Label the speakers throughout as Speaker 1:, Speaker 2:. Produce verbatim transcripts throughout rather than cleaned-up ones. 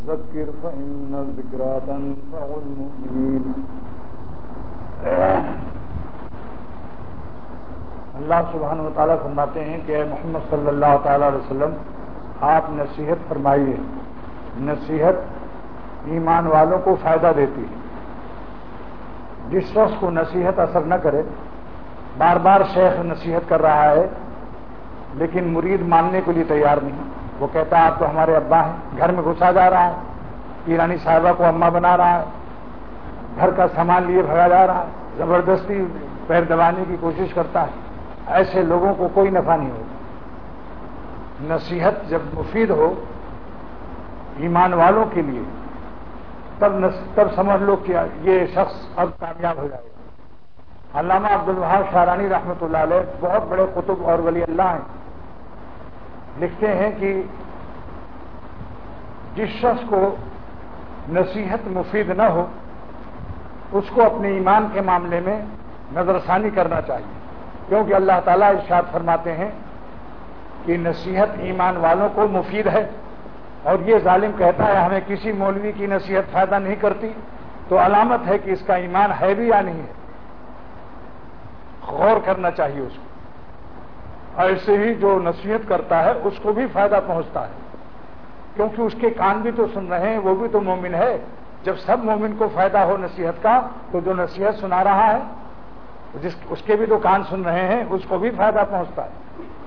Speaker 1: ذکر فإن الذکریٰ تنفع المؤمنین۔ اللہ سبحانہ وتعالیٰ فرماتے ہیں کہ اے محمد صلی اللہ تعالی علیہ وسلم آپ نصیحت فرمائیے، نصیحت ایمان والوں کو فائدہ دیتی ہے۔ جس شخص کو نصیحت اثر نہ کرے، بار بار شیخ نصیحت کر رہا ہے لیکن مرید ماننے کے لیے تیار نہیں، وہ کہتا ہے آپ تو ہمارے ابا ہیں، گھر میں گھسا جا رہا ہے، پیرانی صاحبہ کو اماں بنا رہا ہے، گھر کا سامان لیے بھگا جا رہا ہے، زبردستی پیر دبانے کی کوشش کرتا ہے، ایسے لوگوں کو کوئی نفع نہیں ہوگا۔ نصیحت جب مفید ہو ایمان والوں کے لیے تب تب سمجھ لو کہ یہ شخص اب کامیاب ہو جائے گا۔ علامہ عبدالوہاب شعرانی رحمۃ اللہ علیہ بہت بڑے قطب اور ولی اللہ ہیں، لکھتے ہیں کہ جس شخص کو نصیحت مفید نہ ہو اس کو اپنے ایمان کے معاملے میں نظر ثانی کرنا چاہیے، کیونکہ اللہ تعالیٰ ارشاد فرماتے ہیں کہ نصیحت ایمان والوں کو مفید ہے، اور یہ ظالم کہتا ہے ہمیں کسی مولوی کی نصیحت فائدہ نہیں کرتی، تو علامت ہے کہ اس کا ایمان ہے بھی یا نہیں ہے، غور کرنا چاہیے اس کو۔ ایسے ہی جو نصیحت کرتا ہے اس کو بھی فائدہ پہنچتا ہے، کیونکہ اس کے کان بھی تو سن رہے ہیں، وہ بھی تو مومن ہے۔ جب سب مومن کو فائدہ ہو نصیحت کا تو جو نصیحت سنا رہا ہے جس اس کے بھی تو کان سن رہے ہیں، اس کو بھی فائدہ پہنچتا ہے۔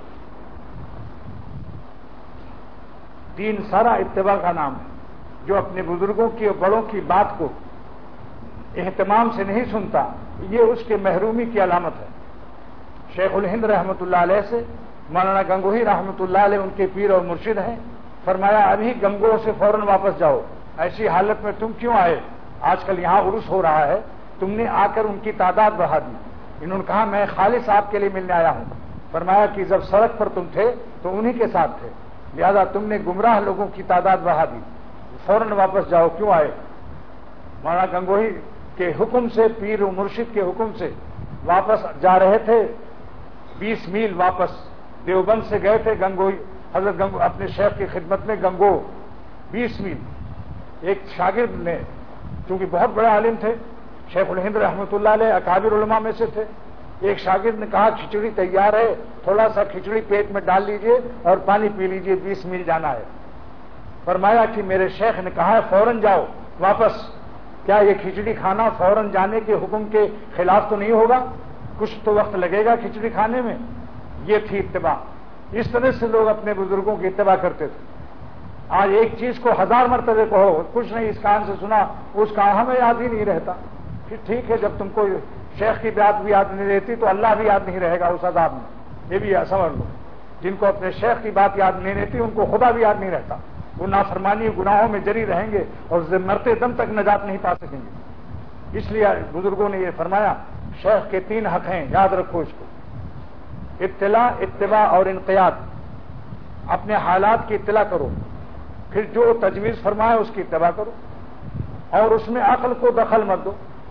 Speaker 1: دین سارا اتباع کا نام ہے، جو اپنے بزرگوں کی اور بڑوں کی بات کو اہتمام سے نہیں سنتا یہ اس کے محرومی کی علامت ہے۔ شیخ الہند رحمۃ اللہ علیہ سے مولانا گنگوہی رحمۃ اللہ علیہ ان کے پیر اور مرشد ہیں، فرمایا ابھی گنگو سے فوراً واپس جاؤ، ایسی حالت میں تم کیوں آئے؟ آج کل یہاں عرس ہو رہا ہے، تم نے آ کر ان کی تعداد بڑھا دی۔ انہوں نے کہا میں خالص آپ کے لیے ملنے آیا ہوں۔ فرمایا کہ جب سڑک پر تم تھے تو انہی کے ساتھ تھے، لہذا تم نے گمراہ لوگوں کی تعداد بڑھا دی، فوراً واپس جاؤ، کیوں آئے؟ مولانا گنگوہی کے حکم سے، پیر و مرشد کے حکم سے واپس جا رہے تھے، بیس میل واپس دیوبند سے گئے تھے گنگوہی حضرت گنگو اپنے شیخ کی خدمت میں، گنگو بیس میل۔ ایک شاگرد نے، چونکہ بہت بڑے عالم تھے، شیخ الہند رحمۃ اللہ علیہ اکابر علماء میں سے تھے، ایک شاگرد نے کہا کھچڑی تیار ہے، تھوڑا سا کھچڑی پیٹ میں ڈال لیجئے اور پانی پی لیجئے، بیس میل جانا ہے۔ فرمایا کہ میرے شیخ نے کہا ہے فوراً جاؤ واپس، کیا یہ کھچڑی کھانا فوراً جانے کے حکم کے خلاف تو نہیں ہوگا؟ کچھ تو وقت لگے گا کھچڑی کھانے میں۔ یہ تھی اتباع، اس طرح سے لوگ اپنے بزرگوں کی اتباع کرتے تھے۔ آج ایک چیز کو ہزار مرتبہ کہو، کچھ نہیں اس کان سے سنا اس کا ہمیں یاد ہی نہیں رہتا، پھر ٹھیک ہے جب تم کو شیخ کی بات بھی یاد نہیں رہتی تو اللہ بھی یاد نہیں رہے گا اس عذاب میں، یہ بھی سمجھ لو۔ جن کو اپنے شیخ کی بات یاد نہیں رہتی ان کو خدا بھی یاد نہیں رہتا، وہ نافرمانی گناہوں میں جری رہیں گے اور مرتے دم تک نجات نہیں پا سکیں گے۔ اس لیے بزرگوں نے یہ فرمایا شیخ کے تین حق ہیں، یاد رکھو اس کو، اطلاع، اتباع اور انقیاد۔ اپنے حالات کی اطلاع کرو، پھر جو تجویز فرمائے اس کی اتباع کرو، اور اس میں عقل کو دخل مت دو۔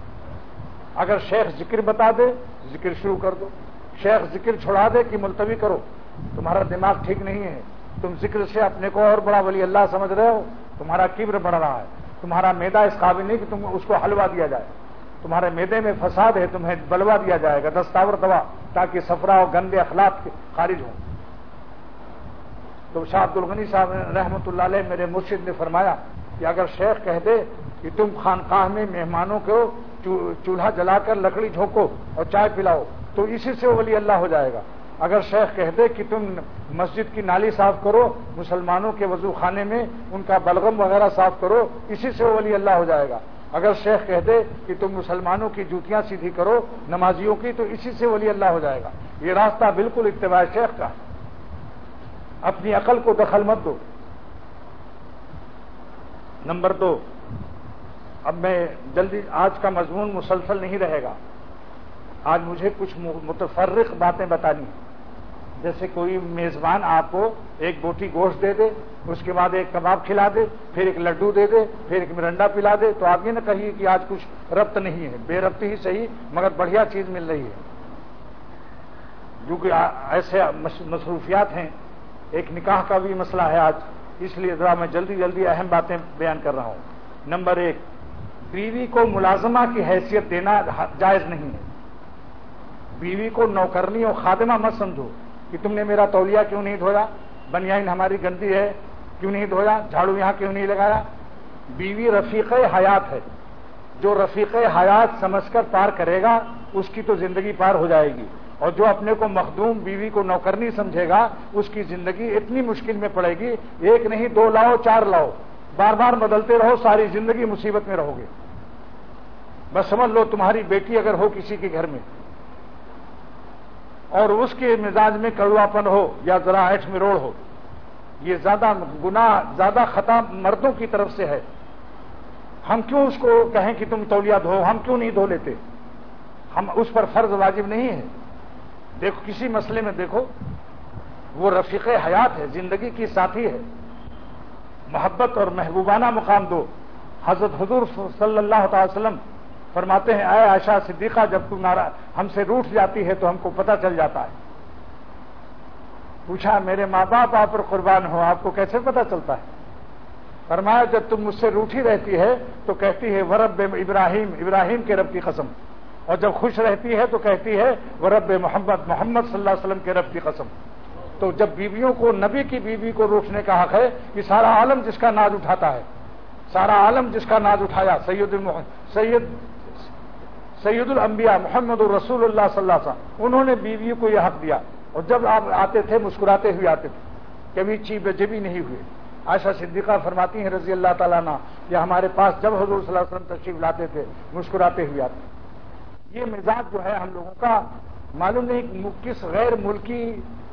Speaker 1: اگر شیخ ذکر بتا دے ذکر شروع کر دو، شیخ ذکر چھڑا دے کہ ملتوی کرو، تمہارا دماغ ٹھیک نہیں ہے، تم ذکر سے اپنے کو اور بڑا ولی اللہ سمجھ رہے ہو، تمہارا کبر بڑھ رہا ہے، تمہارا معدہ اس قابل نہیں کہ تم اس کو حلوہ دیا جائے، تمہارے معدے میں فساد ہے، تمہیں بلوا دیا جائے گا، دستاور دوا، تاکہ صفرا اور گندے اخلاق خارج ہوں۔ تو شاہ عبد الغنی صاحب رحمۃ اللہ علیہ میرے مرشد نے فرمایا کہ اگر شیخ کہہ دے کہ تم خانقاہ میں مہمانوں کو چولہا جلا کر لکڑی جھونکو اور چائے پلاؤ تو اسی سے ولی اللہ ہو جائے گا۔ اگر شیخ کہہ دے کہ تم مسجد کی نالی صاف کرو، مسلمانوں کے وضو خانے میں ان کا بلغم وغیرہ صاف کرو، اسی سے ولی اللہ ہو جائے گا۔ اگر شیخ کہہ دے کہ تم مسلمانوں کی جوتیاں سیدھی کرو نمازیوں کی تو اسی سے ولی اللہ ہو جائے گا۔ یہ راستہ بالکل اتباع شیخ کا ہے، اپنی عقل کو دخل مت دو۔ نمبر دو، اب میں جلدی، آج کا مضمون مسلسل نہیں رہے گا، آج مجھے کچھ متفرق باتیں بتانی ہیں۔ جیسے کوئی میزبان آپ کو ایک بوٹی گوشت دے دے، اس کے بعد ایک کباب کھلا دے، پھر ایک لڈو دے دے، پھر ایک مرنڈا پلا دے، تو آپ یہ نہ کہیے کہ آج کچھ ربط نہیں ہے، بے ربطی ہی صحیح مگر بڑھیا چیز مل رہی ہے۔ جو کہ ایسے مصروفیات ہیں، ایک نکاح کا بھی مسئلہ ہے آج، اس لیے ذرا میں جلدی جلدی اہم باتیں بیان کر رہا ہوں۔ نمبر ایک، بیوی کو ملازمہ کی حیثیت دینا جائز نہیں ہے۔ بیوی کو نوکرنی اور خادمہ مت سمجھو کہ تم نے میرا تولیہ کیوں نہیں دھویا، بنیان ہماری گندی ہے کیوں نہیں دھویا، جھاڑو یہاں کیوں نہیں لگایا۔ بیوی رفیق حیات ہے، جو رفیق حیات سمجھ کر پار کرے گا اس کی تو زندگی پار ہو جائے گی، اور جو اپنے کو مخدوم بیوی کو نوکرنی سمجھے گا اس کی زندگی اتنی مشکل میں پڑے گی، ایک نہیں دو لاؤ چار لاؤ، بار بار بدلتے رہو، ساری زندگی مصیبت میں رہو گے۔ بس سمجھ لو تمہاری بیٹی اگر ہو کسی کے گھر میں اور اس کے مزاج میں کڑواپن ہو یا ذرا ایٹھ مروڑ ہو، یہ زیادہ گناہ، زیادہ خطا مردوں کی طرف سے ہے۔ ہم کیوں اس کو کہیں کہ تم تولیہ دھو، ہم کیوں نہیں دھو لیتے؟ ہم اس پر فرض واجب نہیں ہے۔ دیکھو کسی مسئلے میں دیکھو، وہ رفیق حیات ہے، زندگی کی ساتھی ہے، محبت اور محبوبانہ مقام دو۔ حضرت حضور صلی اللہ تعالی وسلم فرماتے ہیں، اے عائشہ صدیقہ، جب تم نارا ہم سے روٹھ جاتی ہے تو ہم کو پتہ چل جاتا ہے۔ پوچھا میرے ماں باپ آپ پر قربان ہو، آپ کو کیسے پتہ چلتا ہے؟ فرمایا جب تم مجھ سے روٹھی رہتی ہے تو کہتی ہے ورب ابراہیم، ابراہیم کے رب کی قسم، اور جب خوش رہتی ہے تو کہتی ہے ورب محمد، محمد صلی اللہ علیہ وسلم کے رب کی قسم۔ تو جب بیویوں کو، نبی کی بیوی کو روٹنے کا حق ہے، یہ سارا عالم جس کا ناز اٹھاتا ہے، سارا عالم جس کا ناز اٹھایا، سید سید سید الانبیاء محمد الرسول اللہ صلی اللہ علیہ وسلم، انہوں نے بیویوں کو یہ حق دیا، اور جب آپ آتے تھے مسکراتے ہوئے آتے تھے، کبھی چی بجبی نہیں ہوئے۔ عائشہ صدیقہ فرماتی ہیں رضی اللہ تعالیٰ عنہ کہ ہمارے پاس جب حضور صلی اللہ علیہ وسلم تشریف لاتے تھے مسکراتے ہوئے آتے۔ یہ مزاج جو ہے ہم لوگوں کا، معلوم نہیں کس غیر ملکی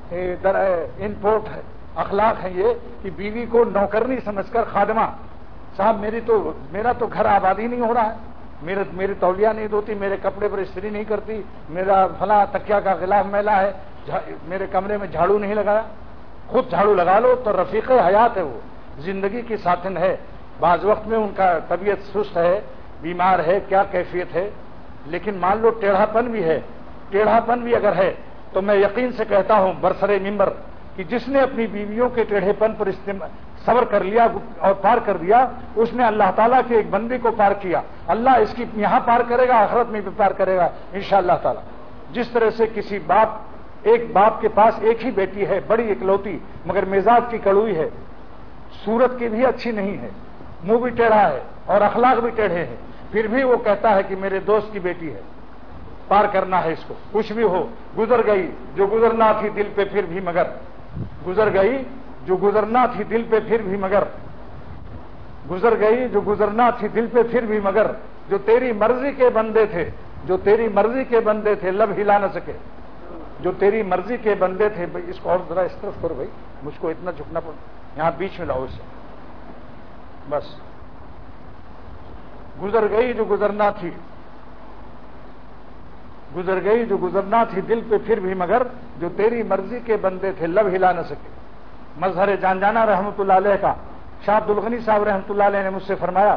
Speaker 1: انپورٹ ہے، اخلاق ہے یہ کہ بیوی کو نوکرنی سمجھ کر خادمہ، صاحب میری تو میرا تو گھر آبادی نہیں ہو رہا ہے، میرے میری تولیہ نہیں دھوتی، میرے کپڑے پر استری نہیں کرتی، میرا فلاں تکیا کا غلاف میلا ہے، میرے کمرے میں جھاڑو نہیں لگایا۔ خود جھاڑو لگا لو تو رفیق حیات ہے، وہ زندگی کی ساتھن ہے۔ بعض وقت میں ان کا طبیعت سست ہے، بیمار ہے، کیا کیفیت ہے، لیکن مان لو ٹیڑھا پن بھی ہے، ٹیڑھا پن بھی اگر ہے تو میں یقین سے کہتا ہوں برسر ممبر کہ جس نے اپنی بیویوں کے ٹیڑھے پن پر صبر کر لیا اور پار کر دیا، اس نے اللہ تعالیٰ کے ایک بندے کو پار کیا۔ اللہ اس کی یہاں پار کرے گا، آخرت میں بھی پار کرے گا انشاءاللہ تعالیٰ۔ جس طرح سے کسی باپ، ایک باپ کے پاس ایک ہی بیٹی ہے، بڑی اکلوتی، مگر مزاج کی کڑوئی ہے، صورت کی بھی اچھی نہیں ہے، منہ بھی ٹیڑھا ہے اور اخلاق بھی ٹیڑھے ہیں، پھر بھی وہ کہتا ہے کہ میرے دوست کی بیٹی ہے، پار کرنا ہے اس کو، کچھ بھی ہو، گزر گئی جو گزرنا تھی دل پہ پھر بھی مگر، گزر گئی جو گزرنا تھی دل پہ پھر بھی مگر، گزر گئی جو گزرنا تھی دل پہ پھر بھی مگر، جو تیری مرضی کے بندے تھے، جو تیری مرضی کے بندے تھے لب ہلا نہ سکے، جو تیری مرضی کے بندے تھے۔ بھائی اس کو اور ذرا اس طرف کرو، بھائی مجھ کو اتنا جھکنا پڑ، یہاں بیچ میں لاؤ اسے، بس۔ گزر گئی جو گزرنا تھی، گزر گئی جو گزرنا تھی دل پہ پھر بھی مگر، جو تیری مرضی کے بندے تھے لب ہلا نہ سکے۔ مظہر جان جانا رحمۃ اللہ علیہ کا شاہ عبد الغنی صاحب رحمۃ اللہ علیہ نے مجھ سے فرمایا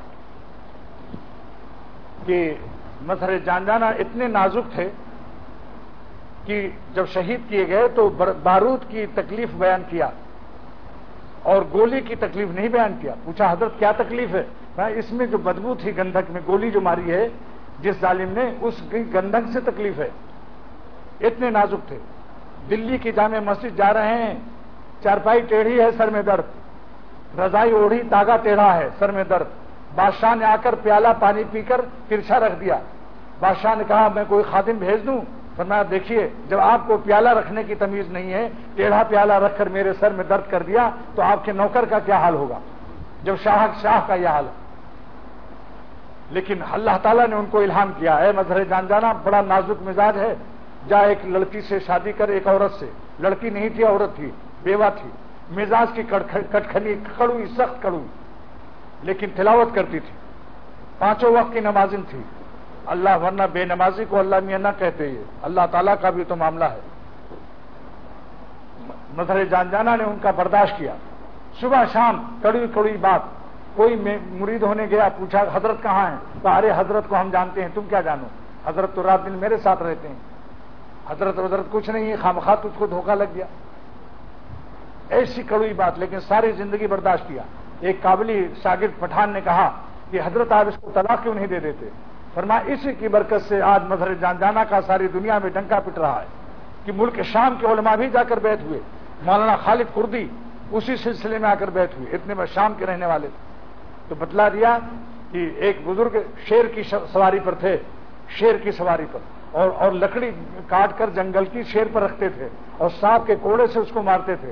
Speaker 1: کہ مظہر جان جانا اتنے نازک تھے کہ جب شہید کیے گئے تو بارود کی تکلیف بیان کیا اور گولی کی تکلیف نہیں بیان کیا۔ پوچھا حضرت کیا تکلیف ہے؟ اس میں جو بدبو تھی گندھک میں، گولی جو ماری ہے جس ظالم نے، اس کی گندھک سے تکلیف ہے۔ اتنے نازک تھے۔ دلی کی جامع مسجد جا رہے ہیں، چارپائی ٹیڑھی ہے، سر میں درد، رضائی اوڑھی، تاگا ٹیڑھا ہے، سر میں درد۔ بادشاہ نے آ کر پیالہ پانی پی کر ترچھا رکھ دیا۔ بادشاہ نے کہا میں کوئی خادم بھیج دوں؟ فرمایا دیکھیے جب آپ کو پیالہ رکھنے کی تمیز نہیں ہے، ٹیڑھا پیالہ رکھ کر میرے سر میں درد کر دیا تو آپ کے نوکر کا کیا حال ہوگا، جب شاہ شاہ کا یہ حال ہے۔ لیکن اللہ تعالیٰ نے ان کو الہام کیا، اے مظہر جان جانا بڑا نازک مزاج ہے، جا ایک لڑکی سے شادی کر، ایک عورت سے، لڑکی نہیں تھی عورت تھی، بیوہ تھی، مزاج کی کٹکھنی، کڑوئی، سخت کڑوئی، لیکن تلاوت کرتی تھی، پانچوں وقت کی نمازن تھی۔ اللہ ورنہ بے نمازی کو اللہ میاں نہ کہتے، یہ اللہ تعالیٰ کا بھی تو معاملہ ہے۔ مظہر جان جانا نے ان کا برداشت کیا، صبح شام کڑوی کڑوی بات۔ کوئی مرید ہونے گیا، پوچھا حضرت کہاں ہیں؟ تو ارے حضرت کو ہم جانتے ہیں، تم کیا جانو، حضرت تو رات دن میرے ساتھ رہتے ہیں، حضرت حضرت کچھ نہیں ہے، خامخواہ تجھ کو دھوکہ لگ گیا۔ ایسی کڑوئی بات، لیکن ساری زندگی برداشت کیا۔ ایک قابلی شاگرد پٹھان نے کہا کہ حضرت آپ اس کو طلاق کیوں نہیں دے دیتے؟ فرمایا اسی کی برکت سے آج مظہر جان جانا کا ساری دنیا میں ڈنکا پٹ رہا ہے کہ ملک شام کے علماء بھی جا کر بیٹھ ہوئے، مولانا خالد کردی اسی سلسلے میں آ کر بیٹھ ہوئے، اتنے میں شام کے رہنے والے تھے۔ تو بتلا دیا کہ ایک بزرگ شیر کی سواری پر تھے، شیر کی سواری پر، اور اور لکڑی کاٹ کر جنگل کی شیر پر رکھتے تھے اور سانپ کے کوڑے سے اس کو مارتے تھے۔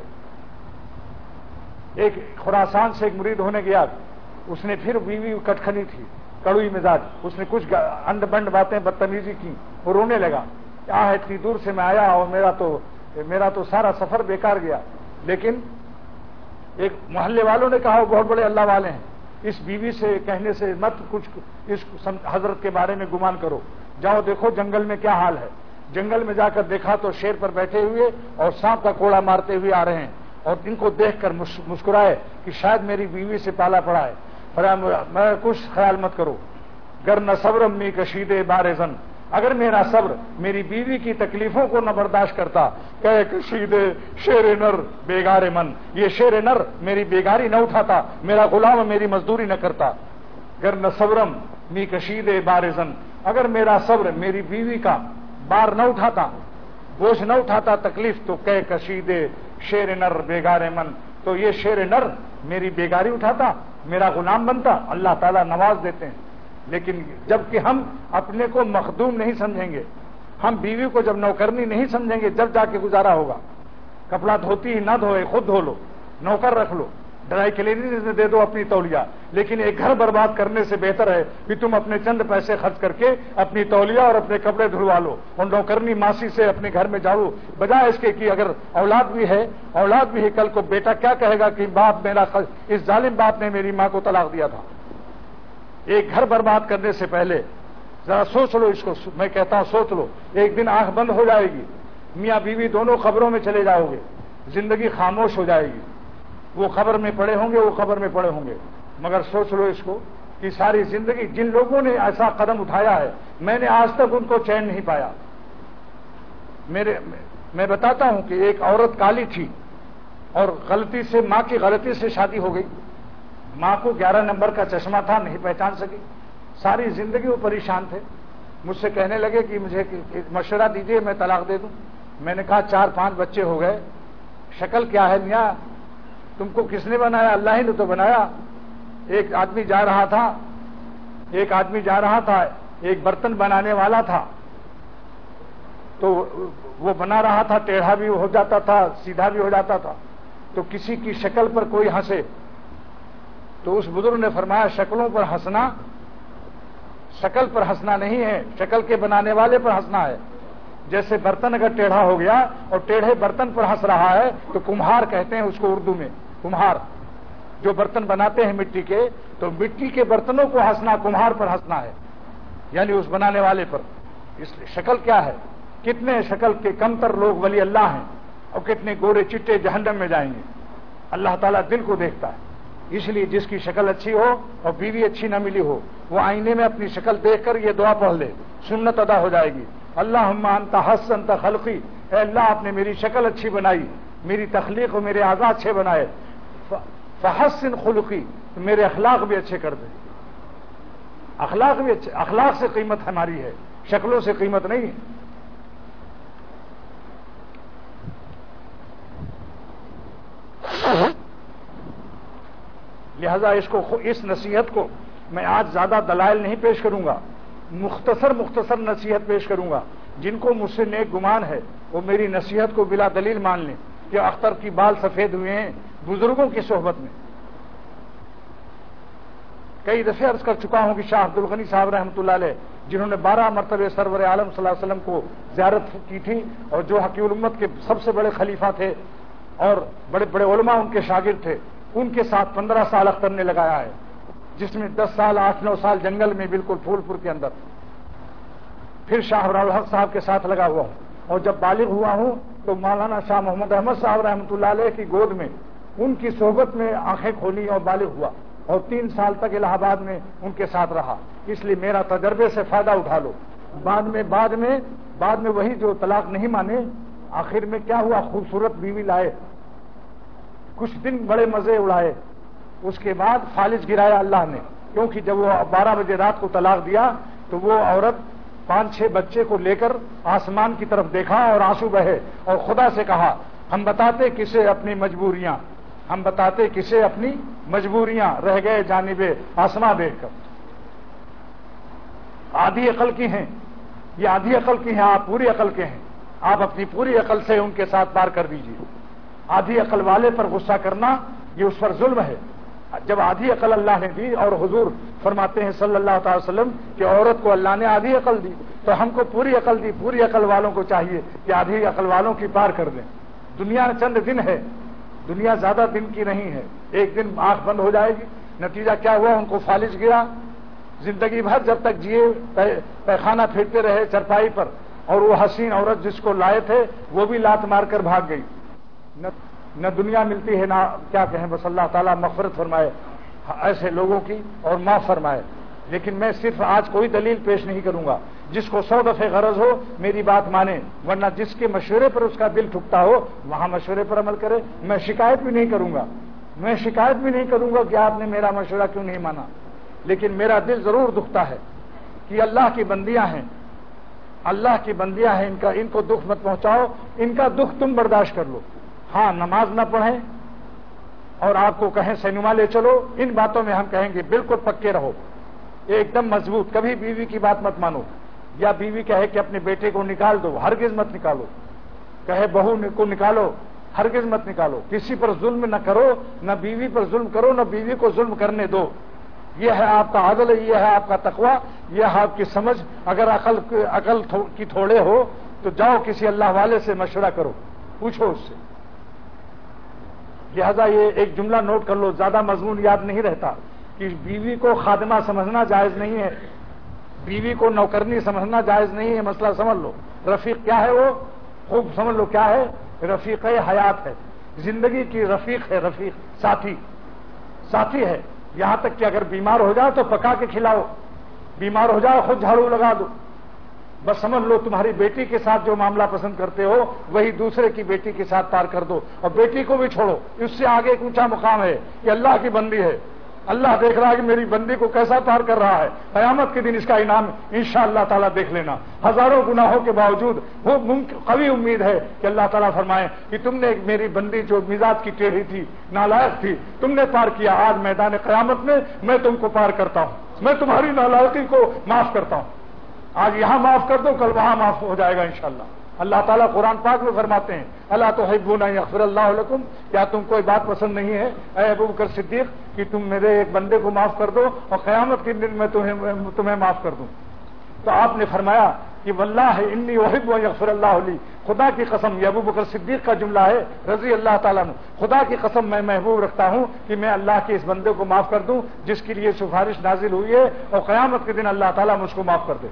Speaker 1: ایک خراسان سے ایک مرید ہونے گیا، اس نے پھر بیوی کٹکھنی تھی، کڑوئی مزاج، اس نے کچھ انڈ بنڈ باتیں بدتمیزی کی، وہ رونے لگا، آہ اتنی دور سے میں آیا اور میرا تو میرا تو سارا سفر بیکار گیا۔ لیکن ایک محلے والوں نے کہا وہ بہت بڑے اللہ والے ہیں، اس بیوی سے کہنے سے مت کچھ اس حضرت کے بارے میں گمان کرو، جاؤ دیکھو جنگل میں کیا حال ہے۔ جنگل میں جا کر دیکھا تو شیر پر بیٹھے ہوئے اور سانپ کا کوڑا مارتے ہوئے آ رہے ہیں، اور ان کو دیکھ کر مسکرائے کہ شاید میری بیوی سے پالا پڑا ہے۔ فرمایا میں کچھ خیال مت کرو، گر نہ صبر امی کشیدے بارزن، اگر میرا صبر میری بیوی کی تکلیفوں کو نہ برداشت کرتا، کہ کشیدے شیر نر بیگار من، یہ شیر نر میری بیگاری نہ اٹھاتا، میرا غلام میری مزدوری نہ کرتا۔ گر نہ صبرم می کشیدے بارزن، اگر میرا صبر میری بیوی کا بار نہ اٹھاتا، بوجھ نہ اٹھاتا تکلیف، تو کہ کشیدے شیر نر بیگار من، تو یہ شیر نر میری بیگاری اٹھاتا، میرا غلام بنتا۔ اللہ تعالیٰ نواز دیتے ہیں، لیکن جب کہ ہم اپنے کو مخدوم نہیں سمجھیں گے، ہم بیوی کو جب نوکرنی نہیں سمجھیں گے، جب جا کے گزارا ہوگا۔ کپڑا دھوتی ہی نہ دھوئے، خود دھو لو، نوکر رکھ لو، ڈرائی کلینرز میں دے دو اپنی تولیہ، لیکن ایک گھر برباد کرنے سے بہتر ہے کہ تم اپنے چند پیسے خرچ کر کے اپنی تولیہ اور اپنے کپڑے دھلوا لو، اور نوکرنی ماسی سے اپنے گھر میں جاڑو، بجائے اس کے کہ اگر اولاد بھی ہے اولاد بھی ہے کل کو بیٹا کیا کہے گا کہ باپ میرا، اس ظالم باپ نے میری ماں کو طلاق دیا تھا۔ ایک گھر برباد کرنے سے پہلے ذرا سوچ لو اس کو، میں کہتا ہوں سوچ لو، ایک دن آنکھ بند ہو جائے گی، میاں بیوی دونوں قبروں میں چلے جاؤ گے، زندگی خاموش ہو جائے گی، وہ قبر میں پڑے ہوں گے، وہ قبر میں پڑے ہوں گے۔ مگر سوچ لو اس کو کہ ساری زندگی جن لوگوں نے ایسا قدم اٹھایا ہے، میں نے آج تک ان کو چین نہیں پایا۔ میرے میں بتاتا ہوں کہ ایک عورت کالی تھی اور غلطی سے، ماں کی غلطی سے شادی ہو گئی، ماں کو گیارہ نمبر کا چشمہ تھا، نہیں پہچان سکی، ساری زندگی وہ پریشان تھے۔ مجھ سے کہنے لگے کہ مجھے مشورہ دیجیے میں طلاق دے دوں۔ میں نے کہا چار پانچ بچے ہو گئے، شکل کیا ہے میاں، تم کو کس نے بنایا؟ اللہ ہی نے تو بنایا۔ ایک آدمی جا رہا تھا ایک آدمی جا رہا تھا ایک برتن بنانے والا تھا، تو وہ بنا رہا تھا، ٹیڑھا بھی ہو جاتا تھا، سیدھا بھی ہو جاتا تھا، تو کسی کی شکل پر کوئی ہنسے تو اس بزرگ نے فرمایا شکلوں پر ہنسنا شکل پر ہنسنا نہیں ہے، شکل کے بنانے والے پر ہنسنا ہے۔ جیسے برتن اگر ٹیڑھا ہو گیا اور ٹیڑھے برتن پر ہنس رہا ہے تو کمہار کہتے ہیں اس کو اردو میں، کمہار جو برتن بناتے ہیں مٹی کے، تو مٹی کے برتنوں کو ہنسنا کمہار پر ہنسنا ہے، یعنی اس بنانے والے پر۔ اس لیے شکل کیا ہے، کتنے شکل کے کمتر لوگ ولی اللہ ہیں اور کتنے گورے چٹے جہنم میں جائیں گے۔ اللہ تعالیٰ دل کو دیکھتا ہے، اس لیے جس کی شکل اچھی ہو اور بیوی اچھی نہ ملی ہو، وہ آئینے میں اپنی شکل دیکھ کر یہ دعا پڑھ لے، سنت ادا ہو جائے گی۔ اللہم انت حسنت خلقی، اے اللہ آپ نے میری شکل اچھی بنائی، میری تخلیق اور میرے اعضاء اچھے بنائے، فحسن خلقی، میرے اخلاق بھی اچھے کر دے۔ اخلاق بھی اچھے، اخلاق سے قیمت ہماری ہے، شکلوں سے قیمت نہیں ہے۔ لہذا اس کو اس نصیحت کو میں آج زیادہ دلائل نہیں پیش کروں گا، مختصر مختصر نصیحت پیش کروں گا۔ جن کو مجھ سے نیک گمان ہے وہ میری نصیحت کو بلا دلیل مان لیں کہ اختر کی بال سفید ہوئے ہیں بزرگوں کی صحبت میں۔ کئی دفعہ عرض کر چکا ہوں کہ شاہ عبد الغنی صاحب رحمۃ اللہ علیہ، جنہوں نے بارہ مرتبہ سرور عالم صلی اللہ علیہ وسلم کو زیارت کی تھی اور جو حقیق الامت کے سب سے بڑے خلیفہ تھے اور بڑے بڑے علماء ان کے شاگرد تھے، ان کے ساتھ پندرہ سال اختر نے لگایا ہے، جس میں دس سال آٹھ نو سال جنگل میں بالکل پھول پور کے اندر، پھر شاہ الحق صاحب کے ساتھ لگا ہوا ہوں، اور جب بالغ ہوا ہوں تو مولانا شاہ محمد احمد صاحب رحمۃ اللہ علیہ کی گود میں ان کی صحبت میں آنکھیں کھولی اور بالغ ہوا، اور تین سال تک الہ آباد میں ان کے ساتھ رہا۔ اس لیے میرا تجربے سے فائدہ اٹھا لو۔ بعد میں بعد میں بعد میں وہی جو طلاق نہیں مانے، آخر میں کیا ہوا، خوبصورت بیوی لائے، کچھ دن بڑے مزے اڑائے، اس کے بعد فالج گرایا اللہ نے، کیونکہ جب وہ بارہ بجے رات کو طلاق دیا تو وہ عورت پانچ چھ بچے کو لے کر آسمان کی طرف دیکھا اور آنسو بہے اور خدا سے کہا ہم بتاتے کسے اپنی مجبوریاں، ہم بتاتے کسے اپنی مجبوریاں، رہ گئے جانب آسماں دیکھ کر۔ آدھی عقل کی ہیں یہ، آدھی عقل کی ہیں، آپ پوری عقل کے ہیں، آپ اپنی پوری عقل سے ان کے ساتھ پار کر دیجیے۔ آدھی عقل والے پر غصہ کرنا یہ اس پر ظلم ہے۔ جب آدھی عقل اللہ نے دی، اور حضور فرماتے ہیں صلی اللہ تعالی وسلم کہ عورت کو اللہ نے آدھی عقل دی، تو ہم کو پوری عقل دی، پوری عقل والوں کو چاہیے کہ آدھی عقل والوں کی پار کر دیں۔ دنیا چند دن ہے، دنیا زیادہ دن کی نہیں ہے، ایک دن آنکھ بند ہو جائے گی۔ نتیجہ کیا ہوا؟ ان کو فالج گیا، زندگی بھر جب تک جیے پیخانہ پھرتے رہے چرپائی پر، اور وہ حسین عورت جس کو لائے تھے وہ بھی لات مار کر بھاگ گئی۔ نہ دنیا ملتی ہے نہ کیا کہیں، بس اللہ تعالیٰ مغفرت فرمائے ایسے لوگوں کی اور معاف فرمائے۔ لیکن میں صرف آج کوئی دلیل پیش نہیں کروں گا، جس کو سو دفعہ غرض ہو میری بات مانے، ورنہ جس کے مشورے پر اس کا دل ٹھکتا ہو وہاں مشورے پر عمل کرے۔ میں شکایت بھی نہیں کروں گا، میں شکایت بھی نہیں کروں گا کہ آپ نے میرا مشورہ کیوں نہیں مانا، لیکن میرا دل ضرور دکھتا ہے کہ اللہ کی بندیاں ہیں، اللہ کی بندیاں ہیں، ان کا ان کو دکھ مت پہنچاؤ، ان کا دکھ تم برداشت کر لو۔ ہاں نماز نہ پڑھیں اور آپ کو کہیں سینما لے چلو، ان باتوں میں ہم کہیں گے بالکل پکے رہو، ایک دم مضبوط، کبھی بیوی کی بات مت مانو، یا بیوی کہے کہ اپنے بیٹے کو نکال دو، ہرگز مت نکالو، کہے بہو کو نکالو، ہرگز مت نکالو، کسی پر ظلم نہ کرو، نہ بیوی پر ظلم کرو، نہ بیوی کو ظلم کرنے دو۔ یہ ہے آپ کا عدل، یہ ہے آپ کا تقوی، یہ ہے آپ کی سمجھ۔ اگر عقل عقل کی تھوڑے ہو تو جاؤ کسی اللہ والے سے مشورہ کرو، پوچھو اس سے۔ لہذا یہ ایک جملہ نوٹ کر لو، زیادہ مضمون یاد نہیں رہتا، کہ بیوی کو خادمہ سمجھنا جائز نہیں ہے، بیوی کو نوکرنی سمجھنا جائز نہیں ہے، مسئلہ سمجھ لو۔ رفیق کیا ہے؟ وہ خوب سمجھ لو کیا ہے، رفیق حیات ہے، زندگی کی رفیق ہے، رفیق ساتھی، ساتھی ہے۔ یہاں تک کہ اگر بیمار ہو جائے تو پکا کے کھلاؤ، بیمار ہو جائے خود جھاڑو لگا دو۔ بس سمجھ لو تمہاری بیٹی کے ساتھ جو معاملہ پسند کرتے ہو وہی دوسرے کی بیٹی کے ساتھ پار کر دو، اور بیٹی کو بھی چھوڑو، اس سے آگے ایک اونچا مقام ہے کہ اللہ کی بندی ہے، اللہ دیکھ رہا ہے کہ میری بندی کو کیسا پار کر رہا ہے، قیامت کے دن اس کا انعام انشاءاللہ تعالیٰ دیکھ لینا۔ ہزاروں گناہوں کے باوجود وہ قوی امید ہے کہ اللہ تعالیٰ فرمائے کہ تم نے میری بندی جو مزاج کی ٹیڑھی تھی، نالائق تھی، تم نے پار کیا، آج میدان قیامت میں میں تم کو پار کرتا ہوں، میں تمہاری نالائقی کو معاف کرتا ہوں۔ آج یہاں معاف کر دو، کل وہاں معاف ہو جائے گا انشاءاللہ۔ اللہ تعالیٰ قرآن پاک میں فرماتے ہیں الا تحبون ان یغفر اللہ لکم، کیا تم کو بات پسند نہیں ہے اے ابو بکر صدیق کہ تم میرے ایک بندے کو معاف کر دو اور قیامت کے دن میں تمہیں تمہیں معاف کر دوں؟ تو آپ نے فرمایا کہ واللہ انی احب ان یغفر اللہ لی، خدا کی قسم، یہ ابو بکر صدیق کا جملہ ہے رضی اللہ تعالیٰ عنہ، خدا کی قسم میں محبوب رکھتا ہوں کہ میں اللہ کے اس بندے کو معاف کر دوں جس کے لیے سفارش نازل ہوئی ہے، اور قیامت کے دن اللہ تعالیٰ مجھ کو معاف کر دے۔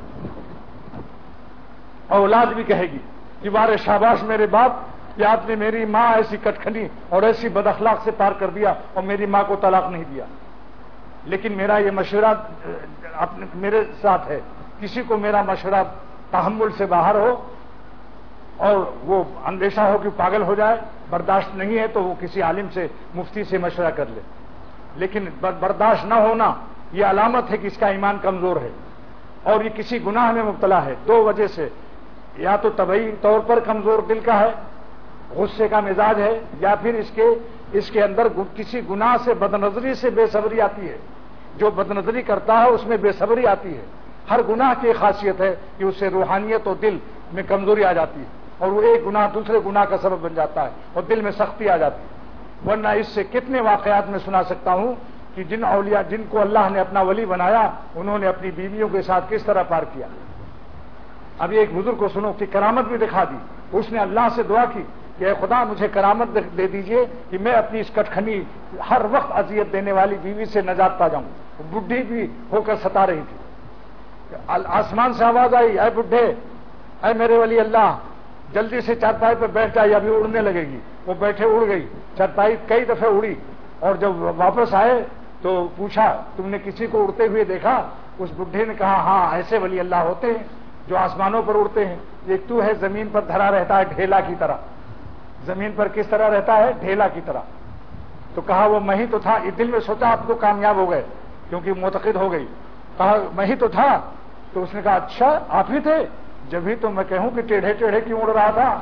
Speaker 1: اولاد بھی کہے گی کہ بارے شاباش میرے باپ کہ آپ نے میری ماں ایسی کٹکھنی اور ایسی بد اخلاق سے پار کر دیا اور میری ماں کو طلاق نہیں دیا۔ لیکن میرا یہ مشورہ اپنے میرے ساتھ ہے، کسی کو میرا مشورہ تحمل سے باہر ہو اور وہ اندیشہ ہو کہ پاگل ہو جائے، برداشت نہیں ہے تو وہ کسی عالم سے، مفتی سے مشورہ کر لے، لیکن برداشت نہ ہونا یہ علامت ہے کہ اس کا ایمان کمزور ہے اور یہ کسی گناہ میں مبتلا ہے۔ دو وجہ سے، یا تو طبعی طور پر کمزور دل کا ہے، غصے کا مزاج ہے، یا پھر اس کے اس کے اندر کسی گناہ سے، بدنظری سے بے صبری آتی ہے، جو بدنظری کرتا ہے اس میں بے صبری آتی ہے۔ ہر گناہ کی خاصیت ہے کہ اس سے روحانیت اور دل میں کمزوری آ جاتی ہے، اور وہ ایک گناہ دوسرے گناہ کا سبب بن جاتا ہے اور دل میں سختی آ جاتی ہے۔ ورنہ اس سے کتنے واقعات میں سنا سکتا ہوں کہ جن اولیاء جن کو اللہ نے اپنا ولی بنایا انہوں نے اپنی بیویوں کے ساتھ کس طرح پار کیا۔ ابھی ایک بزرگ کو سنو کہ کرامت بھی دکھا دی، اس نے اللہ سے دعا کی کہ اے خدا مجھے کرامت دے دیجئے کہ میں اپنی اس کٹکھنی ہر وقت اذیت دینے والی بیوی سے نجات پا جاؤں۔ بڈھی بھی ہو کر ستا رہی تھی، آسمان سے آواز آئی اے بڈھے، اے میرے ولی اللہ جلدی سے چارپائی پہ بیٹھ جائے ابھی اڑنے لگے گی۔ وہ بیٹھے اڑ گئی، چارپائی کئی دفعہ اڑی، اور جب واپس آئے تو پوچھا تم نے کسی کو اڑتے ہوئے دیکھا؟ اس بڈھے نے کہا ہاں ایسے ولی اللہ ہوتے ہیں جو آسمانوں پر اڑتے ہیں، ایک تو ہے زمین پر دھرا رہتا ہے ڈھیلا کی طرح، زمین پر کس طرح رہتا ہے؟ ڈھیلا کی طرح، تو کہا وہ میں ہی تو تھا. دل میں سوچا آپ تو کامیاب ہو گئے کیونکہ معتقد ہو گئی. کہا میں ہی تو تھا. تو اس نے کہا اچھا آپ ہی تھے, جبھی تو میں کہوں کہ ٹیڑھے ٹیڑھے کیوں اڑ رہا تھا.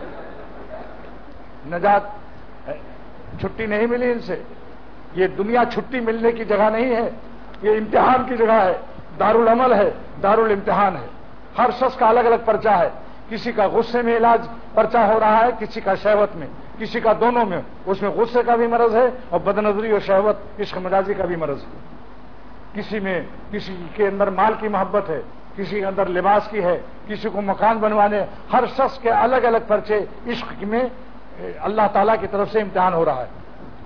Speaker 1: نجات چھٹی نہیں ملی ان سے. یہ دنیا چھٹی ملنے کی جگہ نہیں ہے, یہ امتحان کی جگہ ہے, دارالعمل ہے, دارالامتحان ہے. ہر شخص کا الگ الگ پرچہ ہے. کسی کا غصے میں علاج پرچہ ہو رہا ہے, کسی کا شہوت میں, کسی کا دونوں میں. اس میں غصے کا بھی مرض ہے اور بدنظری اور شہوت عشق مجازی کا بھی مرض ہے. کسی میں کسی کے اندر مال کی محبت ہے, کسی کے اندر لباس کی ہے, کسی کو مکان بنوانے. ہر شخص کے الگ الگ پرچے عشق میں اللہ تعالیٰ کی طرف سے امتحان ہو رہا ہے.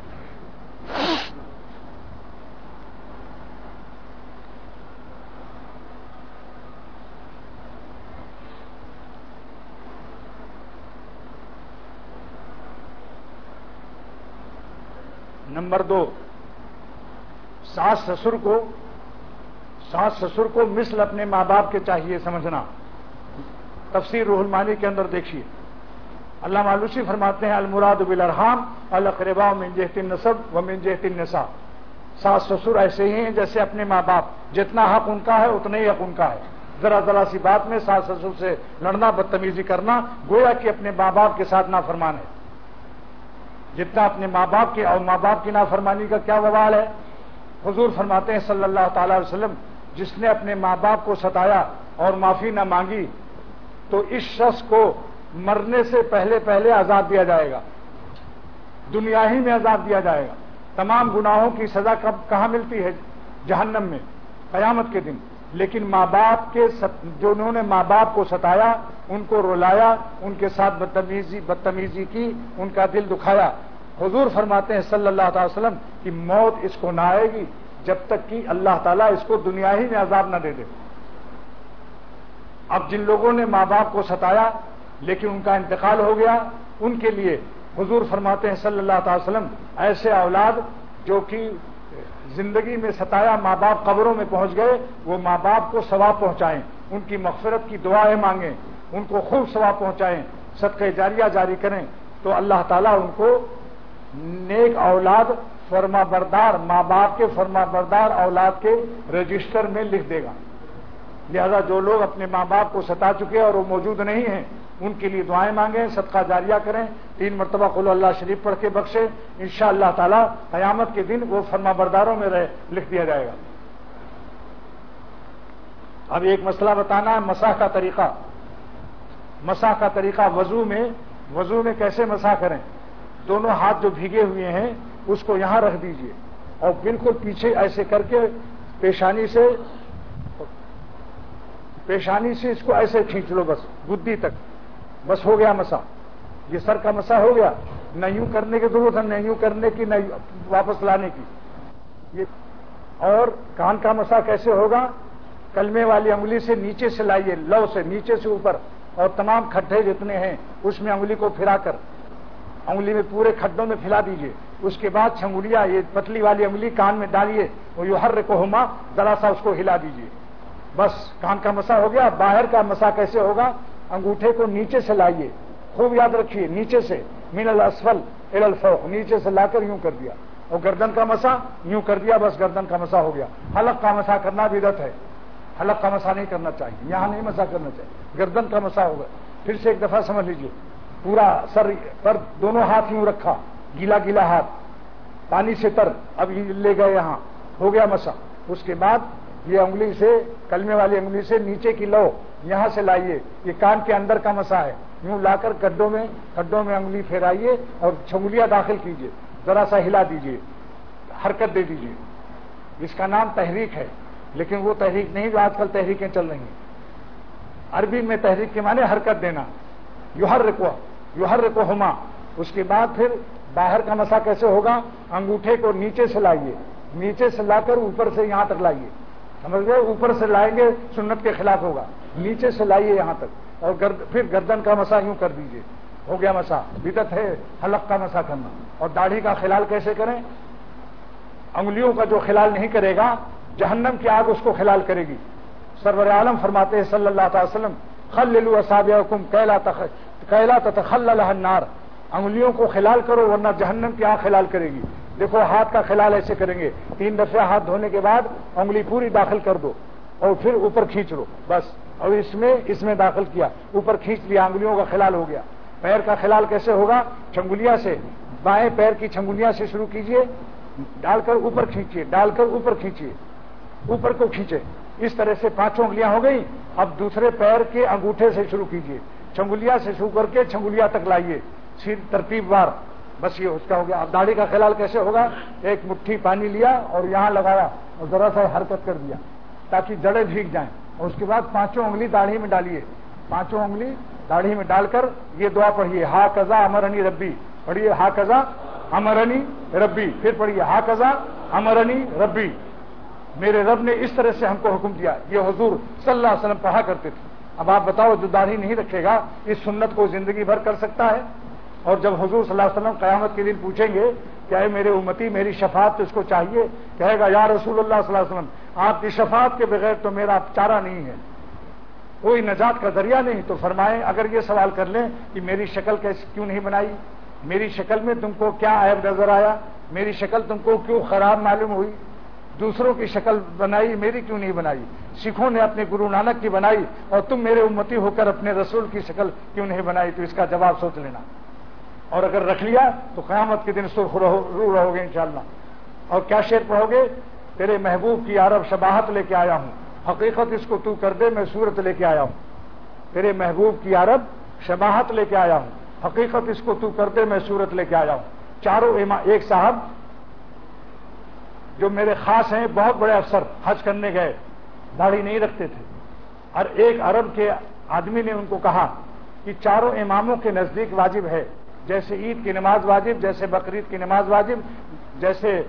Speaker 1: نمبر دو, ساس سسر کو ساس سسر کو مثل اپنے ماں باپ کے چاہیے سمجھنا. تفسیر روح المعانی کے اندر دیکھیے, علامہ آلوسی فرماتے ہیں المراد بالارحام الاقرباء من جہت النسب و من جہت النساء. ساس سسر ایسے ہی ہیں جیسے اپنے ماں باپ, جتنا حق ان کا ہے اتنا ہی حق ان کا ہے. ذرا ذرا سی بات میں ساس سسر سے لڑنا, بدتمیزی کرنا, گویا کہ اپنے ماں باپ کے ساتھ نافرمان ہے. جتنا اپنے ماں باپ کے, اور ماں باپ کی نافرمانی کا کیا وبال ہے. حضور فرماتے ہیں صلی اللہ تعالی علیہ وسلم, جس نے اپنے ماں باپ کو ستایا اور معافی نہ مانگی تو اس شخص کو مرنے سے پہلے پہلے عذاب دیا جائے گا, دنیا ہی میں عذاب دیا جائے گا. تمام گناہوں کی سزا کب کہاں ملتی ہے؟ جہنم میں, قیامت کے دن. لیکن ماں باپ کے ست... جو انہوں نے ماں باپ کو ستایا, ان کو رلایا, ان کے ساتھ بدتمیزی بدتمیزی کی, ان کا دل دکھایا, حضور فرماتے ہیں صلی اللہ تعالی وسلم کہ موت اس کو نہ آئے گی جب تک کہ اللہ تعالیٰ اس کو دنیا ہی میں عذاب نہ دے دے. اب جن لوگوں نے ماں باپ کو ستایا لیکن ان کا انتقال ہو گیا, ان کے لیے حضور فرماتے ہیں صلی اللہ تعالی وسلم ایسے اولاد جو کہ زندگی میں ستایا ماں باپ قبروں میں پہنچ گئے, وہ ماں باپ کو ثواب پہنچائیں, ان کی مغفرت کی دعائیں مانگیں, ان کو خوب ثواب پہنچائیں, صدقہ جاریہ جاری کریں, تو اللہ تعالیٰ ان کو نیک اولاد, فرما بردار ماں باپ کے فرما بردار اولاد کے رجسٹر میں لکھ دے گا. لہذا جو لوگ اپنے ماں باپ کو ستا چکے اور وہ موجود نہیں ہیں, ان کے لیے دعائیں مانگیں, صدقہ جاریہ کریں, تین مرتبہ قل اللہ شریف پڑھ کے بخشیں. انشاءاللہ تعالی قیامت کے دن وہ فرما برداروں میں رہ لکھ دیا جائے گا. اب ایک مسئلہ بتانا ہے, مسح کا طریقہ. مسح کا طریقہ وضو میں وضو میں کیسے مسح کریں. دونوں ہاتھ جو بھیگے ہوئے ہیں اس کو یہاں رکھ دیجئے اور بالکل پیچھے ایسے کر کے پیشانی سے پیشانی سے اس کو ایسے کھینچ لو, بس گدی تک, بس ہو گیا مسح. یہ سر کا مسح ہو گیا. نہ یوں کرنے کی ضرورت ہے, نہ یوں کرنے کی, نہ واپس لانے کی. یہ اور کان کا مسح کیسے ہوگا؟ کلمے والی انگلی سے نیچے سے لائیے, لو سے نیچے سے اوپر, اور تمام کھڈے جتنے ہیں اس میں انگلی کو پھرا کر انگلی میں پورے کھڈوں میں پھیلا دیجئے. اس کے بعد چھنگولیاں یہ پتلی والی انگلی کان میں ڈالیے, وہ یو ہر کو ہما ذرا سا اس کو ہلا دیجئے. بس کان کا مسح ہو گیا. باہر کا مسح کیسے ہوگا؟ انگوٹھے کو نیچے سے لائیے, خوب یاد رکھیے, نیچے سے, من الاسفل الى الفوق, نیچے سے لا کر یوں کر دیا. اور گردن کا مسح یوں کر دیا, بس گردن کا مسح ہو گیا. حلق کا مسح کرنا بدعت ہے, حلق کا مسح نہیں کرنا چاہیے, یہاں نہیں مسح کرنا چاہیے, گردن کا مسح ہوگا. پھر سے ایک دفعہ سمجھ لیجیے, پورا سر پر دونوں ہاتھ یوں رکھا, گیلا گیلا ہاتھ, پانی سے تر, اب لے گئے یہاں, ہو گیا مسح. اس کے بعد یہ انگلی سے, کلمے والی انگلی سے نیچے کی لو یہاں سے لائیے, یہ کان کے اندر کا مسح ہے. یوں لا کر گڈوں میں گڈوں میں انگلی پھیرائیے اور چھنگلیاں داخل کیجیے, ذرا سا ہلا دیجیے, حرکت دے دیجیے. اس کا نام تحریک ہے, لیکن وہ تحریک نہیں جو آج کل تحریکیں چل رہی ہیں. عربی میں تحریک کے معنی حرکت دینا, یحرکو یحرکو ہما. اس کے بعد پھر باہر کا مسح کیسے ہوگا؟ انگوٹھے کو نیچے سے لائیے, نیچے سے لا کر اوپر سے یہاں تک لائیے, سمجھ گئے؟ اوپر سے لائیں گے سنت کے خلاف ہوگا, نیچے سے لائیے یہاں تک, اور گرد پھر گردن کا مسح یوں کر دیجیے, ہو گیا مسح. بدعت ہے حلق کا مسح کرنا. اور داڑھی کا خلال کیسے کریں؟ انگلیوں کا جو خلال نہیں کرے گا جہنم کی آگ اس کو خلال کرے گی. سرور عالم فرماتے ہیں صلی اللہ تعالی وسلم, خللوا اصابعکم کیلا تتخللها النار. انگلیوں کو خلال کرو ورنہ جہنم کی آگ خلال کرے گی. دیکھو ہاتھ کا خلال ایسے کریں گے، تین دفعہ ہاتھ دھونے کے بعد انگلی پوری داخل کر دو اور پھر اوپر کھینچ لو بس، اور اس میں اس میں داخل کیا، اوپر کھینچ لیا، انگلیوں کا خلال ہو گیا۔ پیر کا خلال کیسے ہوگا؟ چھنگولیا سے، بائیں پیر کی چھنگولیا سے شروع کیجئے، ڈال کر اوپر کھینچیے، ڈال کر اوپر کھینچیے، اوپر کو کھینچے، اس طرح سے پانچوں انگلیاں ہو گئی۔ اب دوسرے پیر کے انگوٹھے سے شروع کیجئے، چھنگولیا سے شروع کر کے چھنگولیا تک لائیے، سیدھ ترتیب وار، بس یہ اس کا ہو گیا۔ اب داڑھی کا خلال کیسے ہوگا؟ ایک مٹھی پانی لیا اور یہاں لگایا اور ذرا سا حرکت کر دیا تاکہ جڑیں بھیگ جائیں، اور اس کے بعد پانچوں انگلی داڑھی میں ڈالیے، پانچوں انگلی داڑھی میں ڈال کر یہ دعا پڑھیے، ہا قضا امرنی ربی، پڑھیے ہا قضا امرنی ربی، پھر پڑھیے ہا قضا امرنی ربی، میرے رب نے اس طرح سے ہم کو حکم دیا۔ یہ حضور صلی اللہ علیہ وسلم پڑھا کرتے تھے۔ اب آپ بتاؤ جو داڑھی نہیں رکھے گا اس سنت کو زندگی بھر کر سکتا ہے؟ اور جب حضور صلی اللہ علیہ وسلم قیامت کے دن پوچھیں گے کہ اے میرے امتی میری شفاعت تو اس کو چاہیے، کہے گا یا رسول اللہ صلی اللہ علیہ وسلم آپ کی شفاعت کے بغیر تو میرا چارہ نہیں ہے، کوئی نجات کا ذریعہ نہیں۔ تو فرمائیں اگر یہ سوال کر لیں کہ میری شکل کیسے کیوں نہیں بنائی، میری شکل میں تم کو کیا عیب نظر آیا، میری شکل تم کو کیوں خراب معلوم ہوئی، دوسروں کی شکل بنائی میری کیوں نہیں بنائی، سکھوں نے اپنے گرو نانک کی بنائی اور تم میرے امتی ہو کر اپنے رسول کی شکل کیوں نہیں بنائی، تو اس کا جواب سوچ لینا۔ اور اگر رکھ لیا تو قیامت کے دن سرخ رو رہو گے انشاءاللہ۔ اور کیا شعر پڑھو گے؟ تیرے محبوب کی عرب شباہت لے کے آیا ہوں، حقیقت اس کو تو کر دے میں صورت لے کے آیا ہوں، تیرے محبوب کی عرب شباہت لے کے آیا ہوں، حقیقت اس کو تو کر دے میں صورت لے کے آیا ہوں۔ چاروں ایک صاحب جو میرے خاص ہیں، بہت بڑے افسر، حج کرنے گئے، داڑھی نہیں رکھتے تھے، اور ایک عرب کے آدمی نے ان کو کہا کہ چاروں اماموں کے نزدیک واجب ہے، جیسے عید کی نماز واجب، جیسے بقرعید کی نماز واجب، جیسے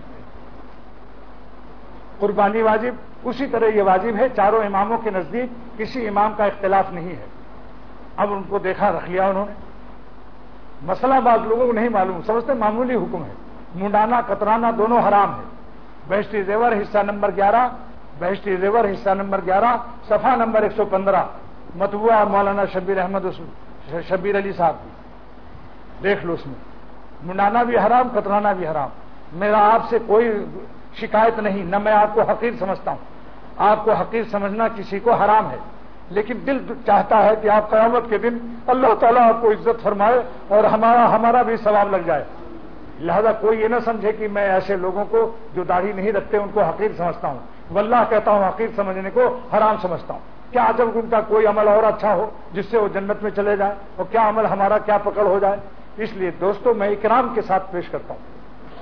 Speaker 1: قربانی واجب، اسی طرح یہ واجب ہے، چاروں اماموں کے نزدیک کسی امام کا اختلاف نہیں ہے۔ اب ان کو دیکھا، رکھ لیا انہوں نے۔ مسئلہ بعض لوگوں کو نہیں معلوم، سمجھتے معمولی حکم ہے، منڈانا کترانا دونوں حرام ہے۔ بہشتی زیور حصہ نمبر گیارہ، بہشتی زیور حصہ نمبر گیارہ، صفحہ نمبر ایک سو پندرہ، مطبوعہ مولانا شبیر احمد شبیر علی صاحب کی، دیکھ لو اس میں۔ منڈانا بھی حرام، کترانا بھی حرام۔ میرا آپ سے کوئی شکایت نہیں، نہ میں آپ کو حقیر سمجھتا ہوں، آپ کو حقیر سمجھنا کسی کو حرام ہے، لیکن دل چاہتا ہے کہ آپ قیامت کے دن اللہ تعالیٰ آپ کو عزت فرمائے اور ہمارا ہمارا بھی ثواب لگ جائے۔ لہذا کوئی یہ نہ سمجھے کہ میں ایسے لوگوں کو جو داڑھی نہیں رکھتے ان کو حقیر سمجھتا ہوں، واللہ کہتا ہوں حقیر سمجھنے کو حرام سمجھتا ہوں۔ کیا جب ان کا کوئی عمل اور اچھا ہو جس سے وہ جنت میں چلے جائے، اور کیا عمل ہمارا کیا پکڑ ہو جائے۔ اس لیے دوستو میں اکرام کے ساتھ پیش کرتا ہوں۔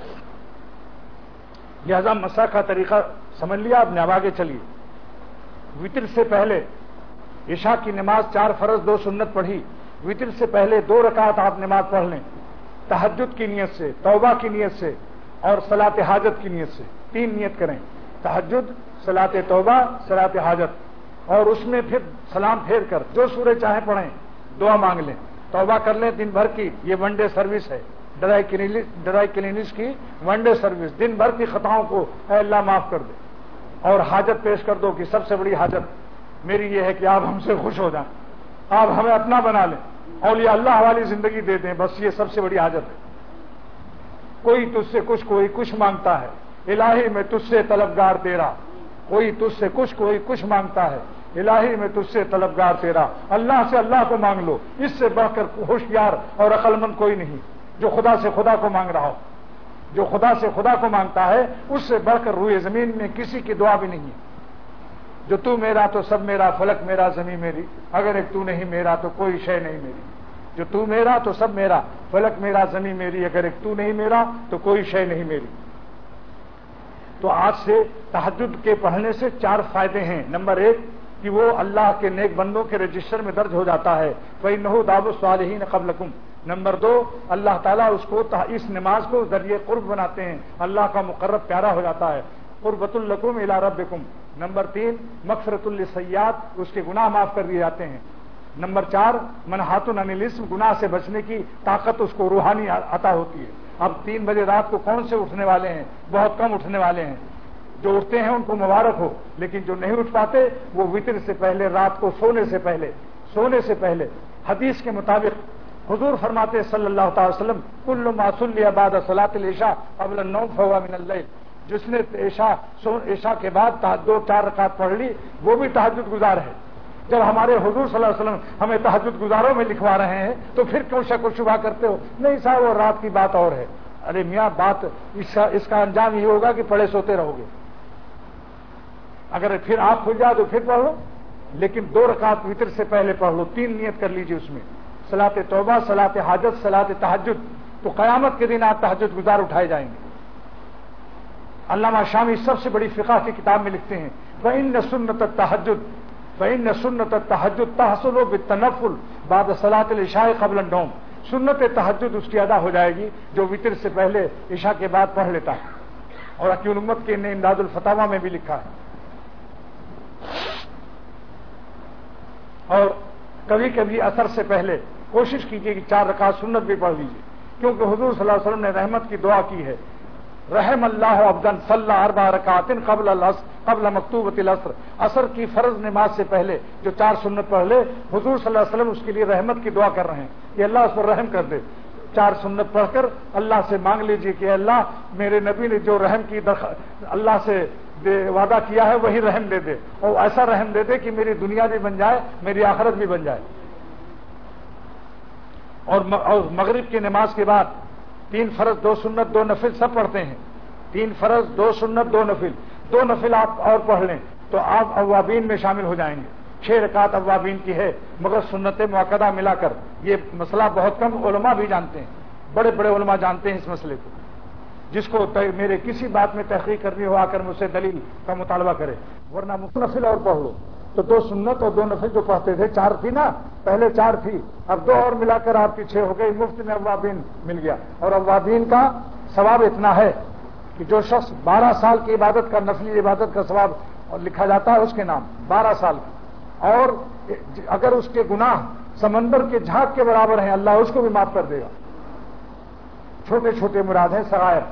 Speaker 1: لہذا مسا کا طریقہ سمجھ لیا، اب اب آگے چلیے۔ وتر سے پہلے عشاء کی نماز چار فرض دو سنت پڑھی، وتر سے پہلے دو رکعت آپ نماز پڑھ لیں، تہجد کی نیت سے، توبہ کی نیت سے اور صلاۃ حاجت کی نیت سے، تین نیت کریں، تہجد، صلاۃ توبہ، صلاۃ حاجت، اور اس میں پھر سلام پھیر کر جو سورہ چاہیں پڑھیں، دعا مانگ لیں، توبہ کر لیں دن بھر کی، یہ ون ڈے سروس ہے، ڈرائی کلینس ڈرائی کلینس کی ون ڈے سروس، دن بھر کی خطاؤں کو اے اللہ معاف کر دے، اور حاجت پیش کر دو کہ سب سے بڑی حاجت میری یہ ہے کہ آپ ہم سے خوش ہو جائیں، آپ ہمیں اپنا بنا لیں، اولیاء اللہ والی زندگی دے دیں، بس یہ سب سے بڑی حاجت ہے۔ کوئی تجھ سے کچھ کوئی کچھ مانگتا ہے، الہی میں تجھ سے طلبگار تیرا، کوئی تجھ سے کچھ کوئی کچھ مانگتا ہے، الہی میں تجھ سے طلبگار تیرا۔ اللہ سے اللہ کو مانگ لو، اس سے بڑھ کر ہوشیار اور عقل مند کوئی نہیں جو خدا سے خدا کو مانگ رہا ہو۔ جو خدا سے خدا کو مانگتا ہے اس سے بڑھ کر روئے زمین میں کسی کی دعا بھی نہیں ہے۔ جو تو میرا تو سب میرا، فلک میرا زمین میری، اگر ایک تو نہیں میرا تو کوئی شے نہیں میری۔ جو تو میرا تو سب میرا، فلک میرا زمین میری، اگر ایک تو نہیں میرا تو کوئی شے نہیں میری۔ تو آج سے تہجد کے پڑھنے سے چار فائدے ہیں۔ نمبر ایک کہ وہ اللہ کے نیک بندوں کے رجسٹر میں درج ہو جاتا ہے، فَإِنَّهُ دَابُ الصَّالِحِينَ قَبْلَكُمْ۔ نمبر دو، اللہ تعالیٰ اس کو اس نماز کو ذریعہ قرب بناتے ہیں، اللہ کا مقرب پیارا ہو جاتا ہے، قربۃ لکم الی ربکم۔ نمبر تین، مغفرۃ للسیئات، اس کے گناہ معاف کر دیے جاتے ہیں۔ نمبر چار، منہات عن الاسم، گناہ سے بچنے کی طاقت اس کو روحانی عطا ہوتی ہے۔ اب تین بجے رات کو کون سے اٹھنے والے ہیں؟ بہت کم اٹھنے والے ہیں۔ جو اٹھتے ہیں ان کو مبارک ہو، لیکن جو نہیں اٹھ پاتے وہ وتر سے پہلے، رات کو سونے سے پہلے سونے سے پہلے حدیث کے مطابق حضور فرماتے صلی اللہ تعالی وسلم کل ما صلی بعد صلاۃ العشاء قبل النوم فهو من اللیل، جس نے عشاء عشاء کے بعد دو چار رکعت پڑھ لی وہ بھی تہجد گزار ہے۔ جب ہمارے حضور صلی اللہ علیہ وسلم ہمیں تہجد گزاروں میں لکھوا رہے ہیں تو پھر کیوں شک و شبہ کرتے ہو؟ نہیں صاحب وہ رات کی بات اور ہے۔ ارے میاں بات اس کا انجام یہ ہوگا کہ پڑے سوتے رہو گے، اگر پھر آنکھ کھل جائے تو پھر پڑھ لو، لیکن دو رکعت وتر سے پہلے پڑھ لو، تین نیت کر لیجیے اس میں، صلاۃ توبہ، صلاۃ حاجت، صلاۃ تہجد، تو قیامت کے دن آپ تہجد گزار اٹھائے جائیں گے۔ علامہ شامی سب سے بڑی فقہ کی کتاب میں لکھتے ہیں فإن سنت التہجد فإن سنت التہجد تحصل بالتنفل بعد صلاۃ العشاء قبل النوم، سنت تہجد اس کی ادا ہو جائے گی جو وتر سے پہلے عشاء کے بعد پڑھ لیتا ہے، اور حکیم الامت کے نے امداد الفتاوی میں بھی لکھا ہے۔ اور کبھی کبھی اثر سے پہلے کوشش کیجیے کہ چار رکعت سنت بھی پڑھ لیجیے، کیونکہ حضور صلی اللہ علیہ وسلم نے رحمت کی دعا کی ہے، رحم اللہ عبدا صلی اربع رکعات قبل العصر قبل مکتوبۃ العصر، عصر کی فرض نماز سے پہلے جو چار سنت پڑھ لے، حضور صلی اللہ علیہ وسلم اس کے لیے رحمت کی دعا کر رہے ہیں کہ اللہ اس پر رحم کر دے۔ چار سنت پڑھ کر اللہ سے مانگ لیجیے کہ اللہ میرے نبی نے جو رحم کی اللہ سے وعدہ کیا ہے وہی رحم دے دے، اور ایسا رحم دے دے کہ میری دنیا بھی بن جائے میری آخرت بھی بن جائے۔ اور مغرب کی نماز کے بعد تین فرض دو سنت دو نفل سب پڑھتے ہیں، تین فرض دو سنت دو نفل، دو نفل آپ اور پڑھ لیں تو آپ اوابین میں شامل ہو جائیں گے۔ چھ رکعت اوابین کی ہے مگر سنت مؤکدہ ملا کر، یہ مسئلہ بہت کم علماء بھی جانتے ہیں، بڑے بڑے علماء جانتے ہیں اس مسئلے کو۔ جس کو میرے کسی بات میں تحقیق کرنی ہو آ کر مجھ سے دلیل کا مطالبہ کرے، ورنہ نفل اور پڑھ لو تو دو سنت اور دو نفل جو پڑھتے تھے، چار تھی نا پہلے، چار تھی، اب دو اور ملا کر آپ کی چھ ہو گئی، مفت میں اوابین مل گیا۔ اور اوابین کا ثواب اتنا ہے کہ جو شخص بارہ سال کی عبادت کا، نفلی عبادت کا ثواب لکھا جاتا ہے اس کے نام، بارہ سال کی، اور اگر اس کے گناہ سمندر کے جھاگ کے برابر ہیں اللہ اس کو بھی معاف کر دے گا۔ چھوٹے چھوٹے مراد ہیں سرائر۔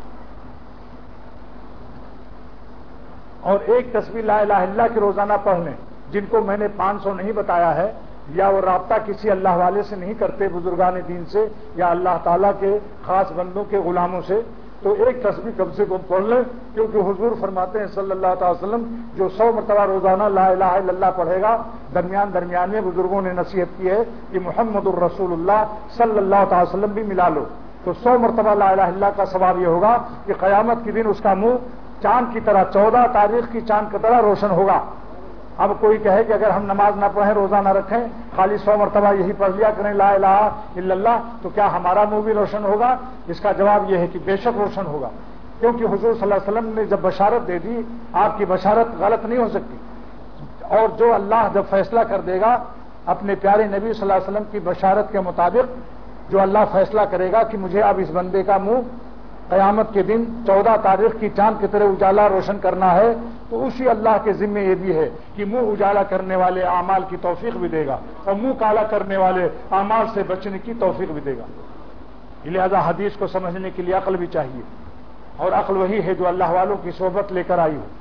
Speaker 1: اور ایک تسبیح لا الہ الا اللہ کے روزانہ پڑھ لیں، جن کو میں نے پانچ سو نہیں بتایا ہے، یا وہ رابطہ کسی اللہ والے سے نہیں کرتے بزرگان دین سے یا اللہ تعالیٰ کے خاص بندوں کے غلاموں سے، تو ایک تسبیح کم سے کم پڑھ لیں، کیونکہ حضور فرماتے ہیں صلی اللہ تعالی وسلم جو سو مرتبہ روزانہ لا الہ الا اللہ پڑھے گا، درمیان درمیان میں بزرگوں نے نصیحت کی ہے کہ محمد الرسول اللہ صلی اللہ تعالی وسلم بھی ملا لو، تو سو مرتبہ لا الہ الا اللہ کا ثواب یہ ہوگا کہ قیامت کے دن اس کا منہ چاند کی طرح، چودہ تاریخ کی چاند کی طرح روشن ہوگا۔ اب کوئی کہے کہ اگر ہم نماز نہ پڑھیں روزہ نہ رکھیں خالی سو مرتبہ یہی پڑھ لیا کریں لا الہ الا اللہ تو کیا ہمارا منہ بھی روشن ہوگا؟ اس کا جواب یہ ہے کہ بے شک روشن ہوگا، کیونکہ حضور صلی اللہ علیہ وسلم نے جب بشارت دے دی، آپ کی بشارت غلط نہیں ہو سکتی، اور جو اللہ جب فیصلہ کر دے گا اپنے پیارے نبی صلی اللہ علیہ وسلم کی بشارت کے مطابق، جو اللہ فیصلہ کرے گا کہ مجھے اب اس بندے کا منہ قیامت کے دن چودہ تاریخ کی چاند کی طرح اجالا روشن کرنا ہے، تو اسی اللہ کے ذمے یہ بھی ہے کہ منہ اجالا کرنے والے اعمال کی توفیق بھی دے گا اور منہ کالا کرنے والے اعمال سے بچنے کی توفیق بھی دے گا۔ لہذا حدیث کو سمجھنے کے لیے عقل بھی چاہیے، اور عقل وہی ہے جو اللہ والوں کی صحبت لے کر آئی ہو۔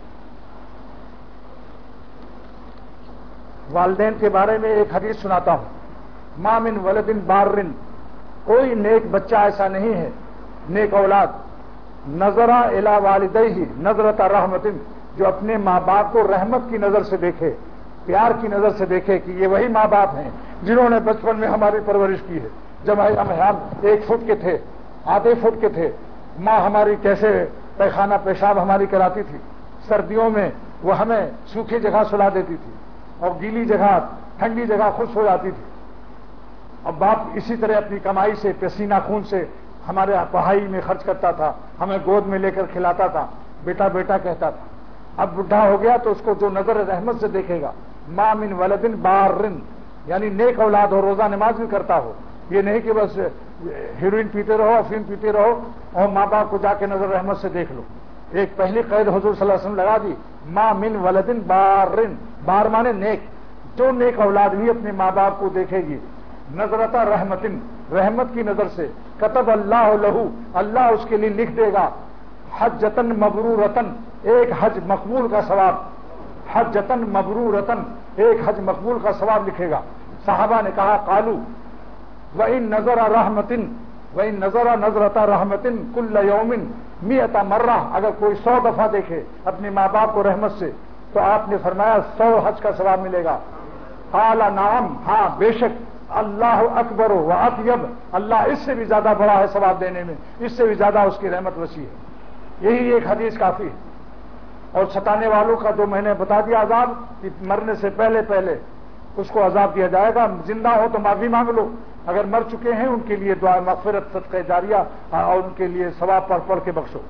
Speaker 1: والدین کے بارے میں ایک حدیث سناتا ہوں، ما من ولد بار، کوئی نیک بچہ ایسا نہیں ہے، نیک اولاد، نظرہ الی والدیہ نظرۃ رحمت، جو اپنے ماں باپ کو رحمت کی نظر سے دیکھے، پیار کی نظر سے دیکھے کہ یہ وہی ماں باپ ہیں جنہوں نے بچپن میں ہماری پرورش کی ہے، جب ہم ایک فٹ کے تھے، آدھے فٹ کے تھے، ماں ہماری کیسے پیخانہ پیشاب ہماری کراتی تھی، سردیوں میں وہ ہمیں سوکھی جگہ سلا دیتی تھی اور گیلی جگہ ٹھنڈی جگہ خشک ہو جاتی تھی، اور باپ اسی طرح اپنی کمائی سے پسینہ خون سے ہمارے پڑھائی میں خرچ کرتا تھا، ہمیں گود میں لے کر کھلاتا تھا، بیٹا بیٹا کہتا تھا۔ اب بڈھا ہو گیا تو اس کو جو نظر رحمت سے دیکھے گا، ما من ولدن بارن، یعنی نیک اولاد ہو، روزہ نماز بھی کرتا ہو، یہ نہیں کہ بس ہیروئن پیتے رہو، افیم پیتے رہو اور ماں باپ کو جا کے نظر رحمت سے دیکھ لو۔ ایک پہلی قید حضور صلی اللہ علیہ وسلم لگا دی، ما من ولدن بارن، بار مانے نیک، جو نیک اولاد بھی اپنے ماں باپ کو دیکھے گی، نظرۃ رحمتن، رحمت کی نظر سے، کتب اللہ لہو، اللہ اس کے لیے لکھ دے گا، حجتن مبرورتن، ایک حج مقبول کا ثواب، حجتن مبرورتن، ایک حج مقبول کا ثواب لکھے گا۔ صحابہ نے کہا قالو، وَإِن نَظَرَ رَحْمَةٍ وَإِن نَظَرَ نَظْرَةَ رَحْمَةٍ كُلَّ يَوْمٍ مِئَةَ مَرَّةٍ، اگر کوئی سو دفعہ دیکھے اپنے ماں باپ کو رحمت سے تو آپ نے فرمایا سو حج کا ثواب ملے گا. قال نعم، ہاں بے شک، اللہ اکبر و اطیب، اللہ اس سے بھی زیادہ بڑا ہے ثواب دینے میں، اس سے بھی زیادہ اس کی رحمت وسیع ہے. یہی ایک حدیث کافی ہے. اور ستانے والوں کا جو میں نے بتا دیا عذاب، کہ مرنے سے پہلے پہلے اس کو عذاب دیا جائے گا. زندہ ہو تو معافی مانگ لو، اگر مر چکے ہیں ان کے لیے دعا مغفرت صدقہ جاریہ اور ان کے لیے ثواب پڑھ پڑھ کے بخشو.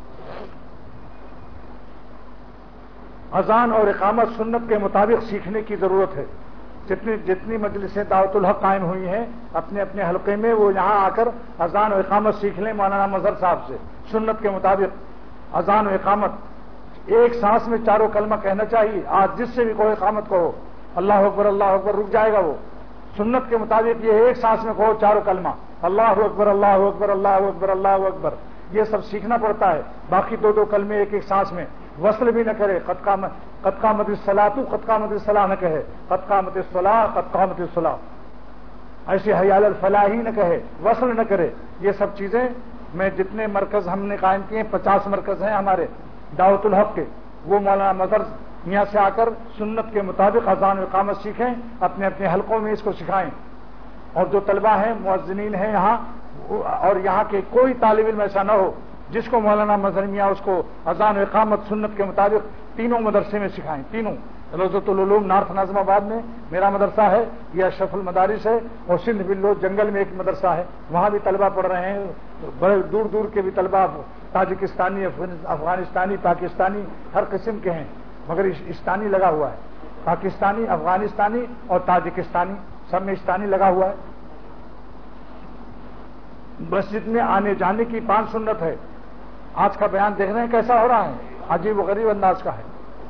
Speaker 1: اذان اور اقامت سنت کے مطابق سیکھنے کی ضرورت ہے. جتنی جتنی مجلسیں دعوت الحق قائم ہوئی ہیں اپنے اپنے حلقے میں، وہ یہاں آ کر اذان و اقامت سیکھ لیں مولانا مظہر صاحب سے. سنت کے مطابق اذان و اقامت ایک سانس میں چاروں کلمہ کہنا چاہیے. آج جس سے بھی کوئی اقامت کہو اللہ اکبر اللہ اکبر رک جائے گا وہ. سنت کے مطابق یہ ایک سانس میں کہو چاروں کلمہ اللہ اکبر اللہ اکبر اللہ اکبر اللہ اکبر. یہ سب سیکھنا پڑتا ہے. باقی دو دو کلمے ایک ایک سانس میں، وصل بھی نہ کرے. قد قامت الصلاۃ قد قامت الصلاۃ نہ کہے، قد قامت الصلاۃ قد قامت الصلاۃ. ایسے حی علی الفلاح ہی نہ کہے، وصل نہ کرے. یہ سب چیزیں میں جتنے مرکز ہم نے قائم کیے ہیں، پچاس مرکز ہیں ہمارے دعوت الحق کے، وہ مولانا مظہر یہاں سے آ کر سنت کے مطابق اذان و اقامت سیکھیں، اپنے اپنے حلقوں میں اس کو سکھائیں. اور جو طلبہ ہیں مؤذنین ہیں یہاں، اور یہاں کے کوئی طالب علم ایسا نہ ہو جس کو مولانا مظہر میاں اس کو اذان و اقامت سنت کے مطابق تینوں مدرسے میں سکھائیں. تینوں روضۃ العلوم نارتھ ناظم آباد میں میرا مدرسہ ہے، یہ اشرف المدارس ہے، اور سندھ بلوچ جنگل میں ایک مدرسہ ہے، وہاں بھی طلبہ پڑھ رہے ہیں. بڑے دور دور کے بھی طلبہ، تاجکستانی افغانستانی پاکستانی ہر قسم کے ہیں، مگر استانی لگا ہوا ہے. پاکستانی افغانستانی اور تاجکستانی سب میں استانی لگا ہوا ہے. مسجد میں آنے جانے کی پانچ سنت ہے. آج کا بیان دیکھ رہے ہیں کیسا ہو رہا ہے، عجیب و غریب انداز کا ہے.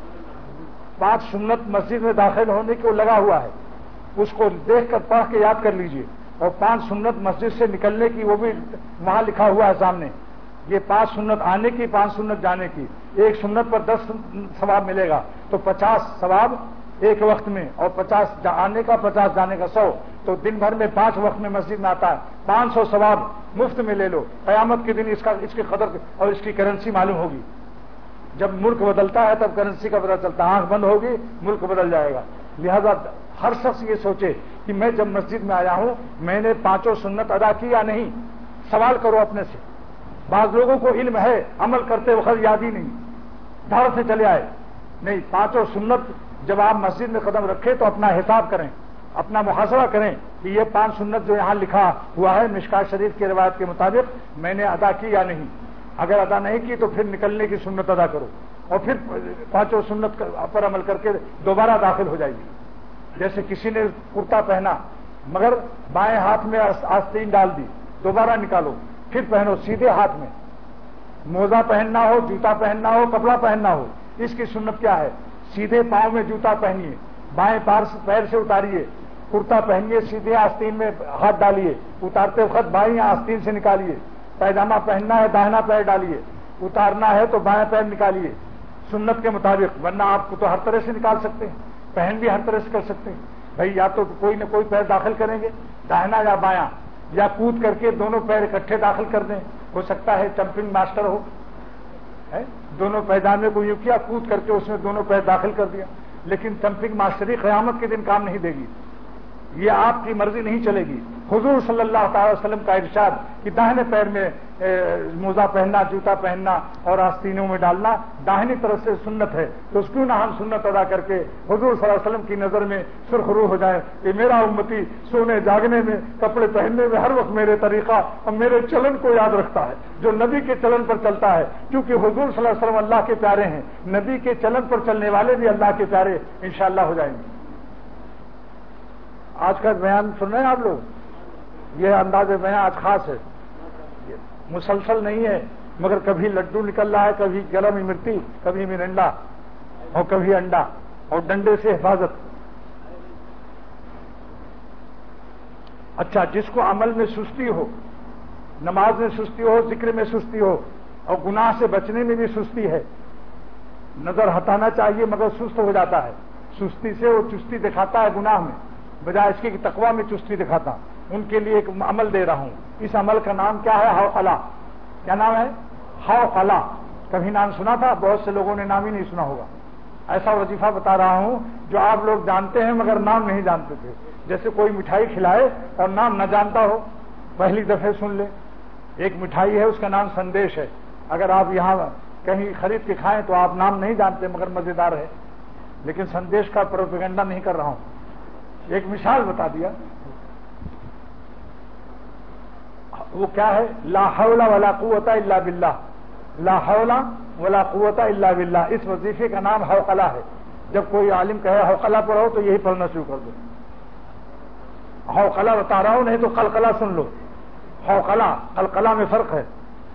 Speaker 1: پانچ سنت مسجد میں داخل ہونے کو لگا ہوا ہے، اس کو دیکھ کر پڑھ کے یاد کر لیجئے. اور پانچ سنت مسجد سے نکلنے کی، وہ بھی وہاں لکھا ہوا ہے سامنے. یہ پانچ سنت آنے کی، پانچ سنت جانے کی. ایک سنت پر دس ثواب ملے گا تو پچاس ثواب ایک وقت میں، اور پچاس آنے کا، پچاس جانے کا، سو. تو دن بھر میں پانچ وقت میں مسجد میں آتا ہے، پانچ سو ثواب مفت میں لے لو. قیامت کے دن اس کا اس کی قدر اور اس کی کرنسی معلوم ہوگی. جب ملک بدلتا ہے تب کرنسی کا پتہ چلتا ہے. آنکھ بند ہوگی ملک بدل جائے گا. لہذا ہر شخص یہ سوچے کہ میں جب مسجد میں آیا ہوں میں نے پانچوں سنت ادا کی یا نہیں. سوال کرو اپنے سے. بعض لوگوں کو علم ہے، عمل کرتے وقت یاد ہی نہیں، دھڑ سے چلے آئے. نہیں، پانچوں سنت جب آپ مسجد میں قدم رکھے تو اپنا حساب کریں، اپنا محاسبہ کریں کہ یہ پانچ سنت جو یہاں لکھا ہوا ہے مشکات شریف کی روایت کے مطابق میں نے ادا کی یا نہیں. اگر ادا نہیں کی تو پھر نکلنے کی سنت ادا کرو، اور پھر پانچوں سنت پر عمل کر کے دوبارہ داخل ہو جائے گی. جیسے کسی نے کرتا پہنا مگر بائیں ہاتھ میں آستین ڈال دی، دوبارہ نکالو پھر پہنو سیدھے ہاتھ میں. موزہ پہننا ہو، جوتا پہننا ہو، کپڑا پہننا ہو، اس کی سنت کیا ہے؟ سیدھے پاؤں میں جوتا پہنیے، بائیں پیر سے اتاریے، کرتا پہنیے، سیدھے آستین میں ہاتھ ڈالیے، اتارتے وقت بائیں آستین سے نکالیے. پیجامہ پہننا ہے داہنا پیر ڈالیے، اتارنا ہے تو بائیں پیر نکالیے سنت کے مطابق. ورنہ آپ کو تو ہر طرح سے نکال سکتے ہیں، پہن بھی ہر طرح سے کر سکتے ہیں. بھائی یا تو کوئی نہ کوئی پیر داخل کریں گے، داہنا یا بایاں، یا کود کر کے دونوں پیر اکٹھے داخل کر دیں. ہو سکتا ہے جمپنگ ماسٹر ہو، دونوں پیجامے کو یوں کیا، کود کر کے اس میں دونوں پیر داخل کر دیا. لیکن جمپنگ ماسٹری قیامت کے دن کام نہیں دے گی، یہ آپ کی مرضی نہیں چلے گی. حضور صلی اللہ تعالی وسلم کا ارشاد کہ داہنے پیر میں موزہ پہننا، جوتا پہننا اور آستینوں میں ڈالنا داہنی طرف سے سنت ہے. تو اس کیوں نہ ہم سنت ادا کر کے حضور صلی اللہ علیہ وسلم کی نظر میں سرخ رو ہو جائے کہ میرا امتی سونے جاگنے میں، کپڑے پہننے میں ہر وقت میرے طریقہ اور میرے چلن کو یاد رکھتا ہے، جو نبی کے چلن پر چلتا ہے. کیونکہ حضور صلی اللہ علیہ وسلم اللہ کے پیارے ہیں، نبی کے چلن پر چلنے والے بھی اللہ کے پیارے انشاءاللہ ہو جائیں گے. آج کا بیان سن رہے ہیں آپ لوگ، یہ انداز بیان آج خاص ہے، مسلسل نہیں ہے، مگر کبھی لڈو نکل رہا ہے، کبھی گرم امرتی، کبھی مرنڈا اور کبھی انڈا، اور ڈنڈے سے حفاظت. اچھا، جس کو عمل میں سستی ہو، نماز میں سستی ہو، ذکر میں سستی ہو، اور گناہ سے بچنے میں بھی سستی ہے، نظر ہٹانا چاہیے مگر سست ہو جاتا ہے. سستی سے وہ چستی دکھاتا ہے گناہ میں، بجائے اس کے تقویٰ میں چستی دکھاتا. ان کے لیے ایک عمل دے رہا ہوں. اس عمل کا نام کیا ہے؟ حوقلہ. کیا نام ہے؟ حوقلہ. کبھی نام سنا تھا؟ بہت سے لوگوں نے نام ہی نہیں سنا ہوگا. ایسا وظیفہ بتا رہا ہوں جو آپ لوگ جانتے ہیں مگر نام نہیں جانتے تھے. جیسے کوئی مٹھائی کھلائے اور نام نہ جانتا ہو, پہلی دفعہ سن لے. ایک مٹھائی ہے, اس کا نام سندیش ہے. اگر آپ یہاں کہیں خرید کے کھائیں تو آپ نام نہیں جانتے مگر مزیدار ہے. لیکن سندیش کا پروپیگنڈا نہیں کر رہا ہوں, ایک مثال بتا دیا. وہ کیا ہے؟ لا حول ولا قوت الا باللہ. لا حول ولا قوت الا باللہ. اس وظیفے کا نام حوقلہ ہے. جب کوئی عالم کہے حوقلہ پڑھو تو یہی پڑھنا شروع کر دو. حوقلہ بتا رہا ہوں, نہیں تو قلقلہ سن لو. حوقلہ قلقلہ میں فرق ہے.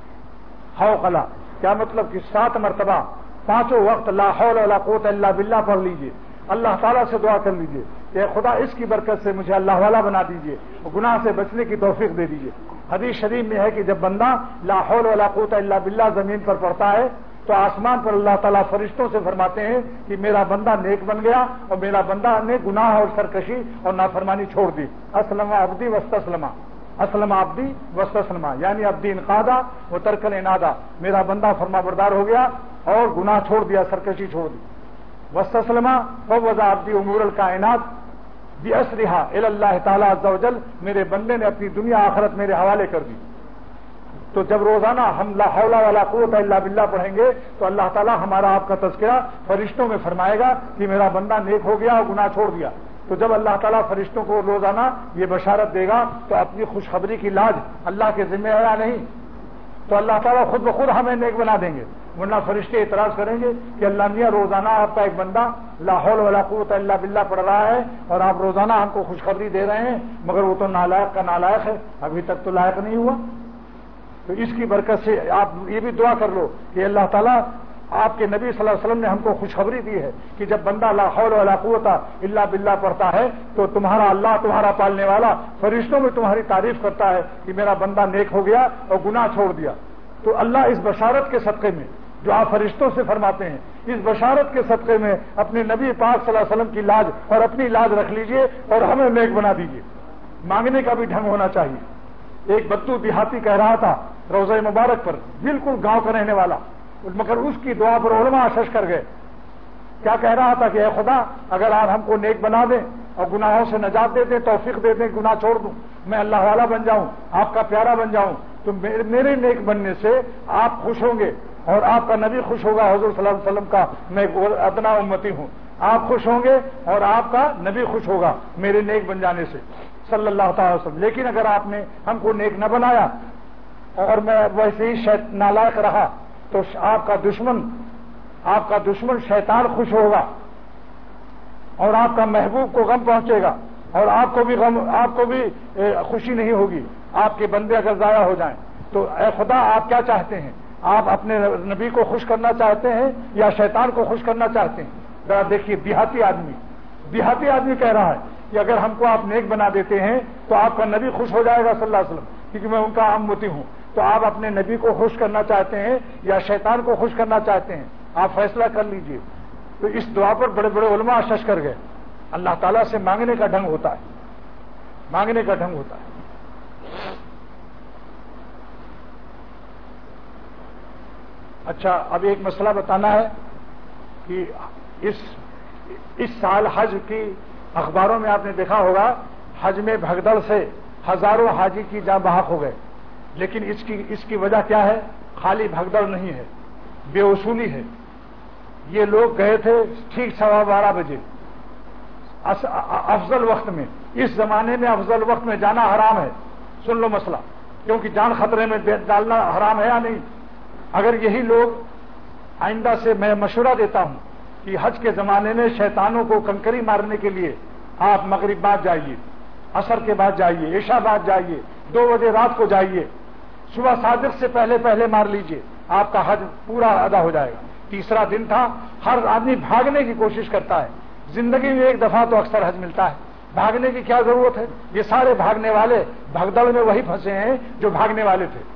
Speaker 1: حوقلہ کیا مطلب کہ سات مرتبہ پانچوں وقت لا حول ولا قوت الا باللہ پڑھ لیجئے. اللہ تعالیٰ سے دعا کر لیجئے کہ خدا اس کی برکت سے مجھے اللہ والا بنا دیجئے, گناہ سے بچنے کی توفیق دے دیجئے. حدیث شریف میں ہے کہ جب بندہ لا حول ولا قوت الا باللہ زمین پر پڑھتا ہے تو آسمان پر اللہ تعالیٰ فرشتوں سے فرماتے ہیں کہ میرا بندہ نیک بن گیا اور میرا بندہ نے گناہ اور سرکشی اور نافرمانی چھوڑ دی. اسلم عبدی واستسلم. اسلم عبدی واستسلم یعنی عبدی انقادا و ترک الانادا. میرا بندہ فرما بردار ہو گیا اور گناہ چھوڑ دیا, سرکشی چھوڑ دی. واستسلم فوض عبدی امور الکائنات باسرها الی اللہ تعالی عز وجل. میرے بندے نے اپنی دنیا آخرت میرے حوالے کر دی. تو جب روزانہ ہم لا حول ولا قوت الا باللہ پڑھیں گے تو اللہ تعالیٰ ہمارا آپ کا تذکرہ فرشتوں میں فرمائے گا کہ میرا بندہ نیک ہو گیا اور گناہ چھوڑ دیا. تو جب اللہ تعالیٰ فرشتوں کو روزانہ یہ بشارت دے گا تو اپنی خوشخبری کی لاج اللہ کے ذمہ ہے یا نہیں؟ تو اللہ تعالیٰ خود بخود ہمیں نیک بنا دیں گے. ورنہ فرشتے اعتراض کریں گے کہ اللہ میاں روزانہ آپ کا ایک بندہ لا حول ولا قوت الا باللہ پڑھ رہا ہے اور آپ روزانہ ہم کو خوشخبری دے رہے ہیں مگر وہ تو نالائق کا نالائق ہے, ابھی تک تو لائق نہیں ہوا. تو اس کی برکت سے آپ یہ بھی دعا کر لو کہ اللہ تعالیٰ آپ کے نبی صلی اللہ علیہ وسلم نے ہم کو خوشخبری دی ہے کہ جب بندہ لا حول ولا قوت الا باللہ پڑھتا ہے تو تمہارا اللہ تمہارا پالنے والا فرشتوں میں تمہاری تعریف کرتا ہے کہ میرا بندہ نیک ہو گیا اور گناہ چھوڑ دیا. تو اللہ اس بشارت کے صدقے میں جو آپ فرشتوں سے فرماتے ہیں, اس بشارت کے صدقے میں اپنے نبی پاک صلی اللہ علیہ وسلم کی لاج اور اپنی لاج رکھ لیجئے اور ہمیں نیک بنا دیجئے. مانگنے کا بھی ڈھنگ ہونا چاہیے. ایک بدو دیہاتی کہہ رہا تھا روضہ مبارک پر, بالکل گاؤں کا رہنے والا, مگر اس کی دعا پر علماء اشش کر گئے. کیا کہہ رہا تھا کہ اے خدا اگر آپ ہم کو نیک بنا دیں اور گناہوں سے نجات دے دیں, توفیق دے دیں, گناہ چھوڑ دوں, میں اللہ والا بن جاؤں, آپ کا پیارا بن جاؤں, تو میرے نیک بننے سے آپ خوش ہوں گے اور آپ کا نبی خوش ہوگا. حضور صلی اللہ علیہ وسلم کا میں ادنا امتی ہوں, آپ خوش ہوں گے اور آپ کا نبی خوش ہوگا میرے نیک بن جانے سے صلی اللہ تعالی وسلم. لیکن اگر آپ نے ہم کو نیک نہ بنایا اور میں ویسے ہی نالائق رہا تو آپ کا دشمن آپ کا دشمن شیطان خوش ہوگا اور آپ کا محبوب کو غم پہنچے گا اور آپ کو بھی غم آپ کو بھی خوشی نہیں ہوگی. آپ کے بندے اگر ضائع ہو جائیں تو اے خدا آپ کیا چاہتے ہیں؟ آپ اپنے نبی کو خوش کرنا چاہتے ہیں یا شیطان کو خوش کرنا چاہتے ہیں؟ ذرا دیکھیے, دیہاتی آدمی دیہاتی آدمی کہہ رہا ہے کہ اگر ہم کو آپ نیک بنا دیتے ہیں تو آپ کا نبی خوش ہو جائے گا صلی اللہ علیہ وسلم, کیونکہ میں ان کا امتی ہوں. تو آپ اپنے نبی کو خوش کرنا چاہتے ہیں یا شیطان کو خوش کرنا چاہتے ہیں؟ آپ فیصلہ کر لیجئے. تو اس دعا پر بڑے بڑے علماء اشش کر گئے. اللہ تعالیٰ سے مانگنے کا ڈھنگ ہوتا ہے, مانگنے کا ڈھنگ ہوتا ہے. اچھا, اب ایک مسئلہ بتانا ہے کہ اس اس سال حج کی اخباروں میں آپ نے دیکھا ہوگا حج میں بھگدڑ سے ہزاروں حاجی کی جاں بحق ہو گئے. لیکن اس کی اس کی وجہ کیا ہے؟ خالی بھگدڑ نہیں ہے, بے اصولی ہے. یہ لوگ گئے تھے ٹھیک سوا بارہ بجے افضل وقت میں. اس زمانے میں افضل وقت میں جانا حرام ہے. سن لو مسئلہ, کیونکہ جان خطرے میں ڈالنا حرام ہے یا نہیں. اگر یہی لوگ, آئندہ سے میں مشورہ دیتا ہوں کہ حج کے زمانے میں شیطانوں کو کنکری مارنے کے لیے آپ مغرب بعد جائیے, عصر کے بعد جائیے, عشاء بعد جائیے, دو بجے رات کو جائیے, صبح صادق سے پہلے پہلے مار لیجئے, آپ کا حج پورا ادا ہو جائے گا. تیسرا دن تھا, ہر آدمی بھاگنے کی کوشش کرتا ہے. زندگی میں ایک دفعہ تو اکثر حج ملتا ہے, بھاگنے کی کیا ضرورت ہے؟ یہ سارے بھاگنے والے بھگدڑ میں وہی پھنسے ہیں جو بھاگنے والے تھے.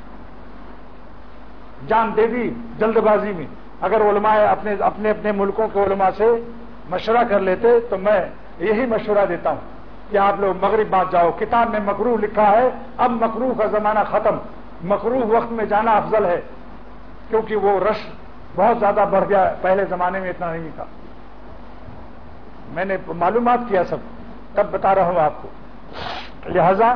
Speaker 1: جان دے دی جلد بازی میں. اگر علماء اپنے اپنے اپنے ملکوں کے علماء سے مشورہ کر لیتے تو میں یہی مشورہ دیتا ہوں کہ آپ لوگ مغرب بعد جاؤ. کتاب میں مکروہ لکھا ہے، اب مکروہ کا زمانہ ختم، مکروہ وقت میں جانا افضل ہے، کیونکہ وہ رش بہت زیادہ بڑھ گیا، پہلے زمانے میں اتنا نہیں تھا. میں نے معلومات کیا سب، تب بتا رہا ہوں آپ کو. لہذا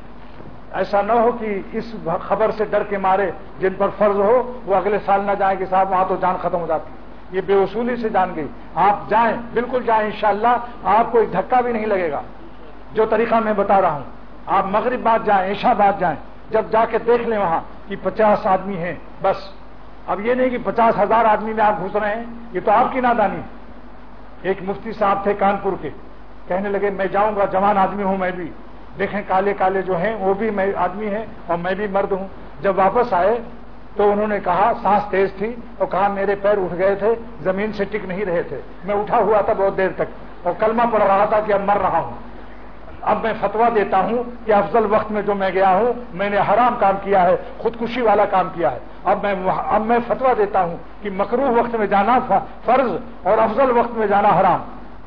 Speaker 1: ایسا نہ ہو کہ اس خبر سے ڈر کے مارے جن پر فرض ہو وہ اگلے سال نہ جائیں کہ صاحب وہاں تو جان ختم ہو جاتی. یہ بے اصولی سے جان گئی. آپ جائیں، بالکل جائیں انشاءاللہ، آپ کو ایک دھکا بھی نہیں لگے گا. جو طریقہ میں بتا رہا ہوں، آپ مغرب بعد جائیں، عشاء بعد جائیں، جب جا کے دیکھ لیں وہاں کہ پچاس آدمی ہیں بس. اب یہ نہیں کہ پچاس ہزار آدمی میں آپ گھس رہے ہیں، یہ تو آپ کی نادانی. ایک مفتی صاحب تھے کانپور کے، کہنے لگے میں جاؤں گا، جوان آدمی ہوں میں بھی، دیکھیں کالے کالے جو ہیں وہ بھی میں آدمی ہیں اور میں بھی مرد ہوں. جب واپس آئے تو انہوں نے کہا، سانس تیز تھی، اور کہا میرے پیر اٹھ گئے تھے، زمین سے ٹک نہیں رہے تھے، میں اٹھا ہوا تھا بہت دیر تک اور کلمہ پڑھ رہا تھا کہ اب مر رہا ہوں. اب میں فتویٰ دیتا ہوں کہ افضل وقت میں جو میں گیا ہوں میں نے حرام کام کیا ہے، خودکشی والا کام کیا ہے. اب میں اب میں فتویٰ دیتا ہوں کہ مکروہ وقت میں جانا فرض اور افضل وقت میں جانا حرام.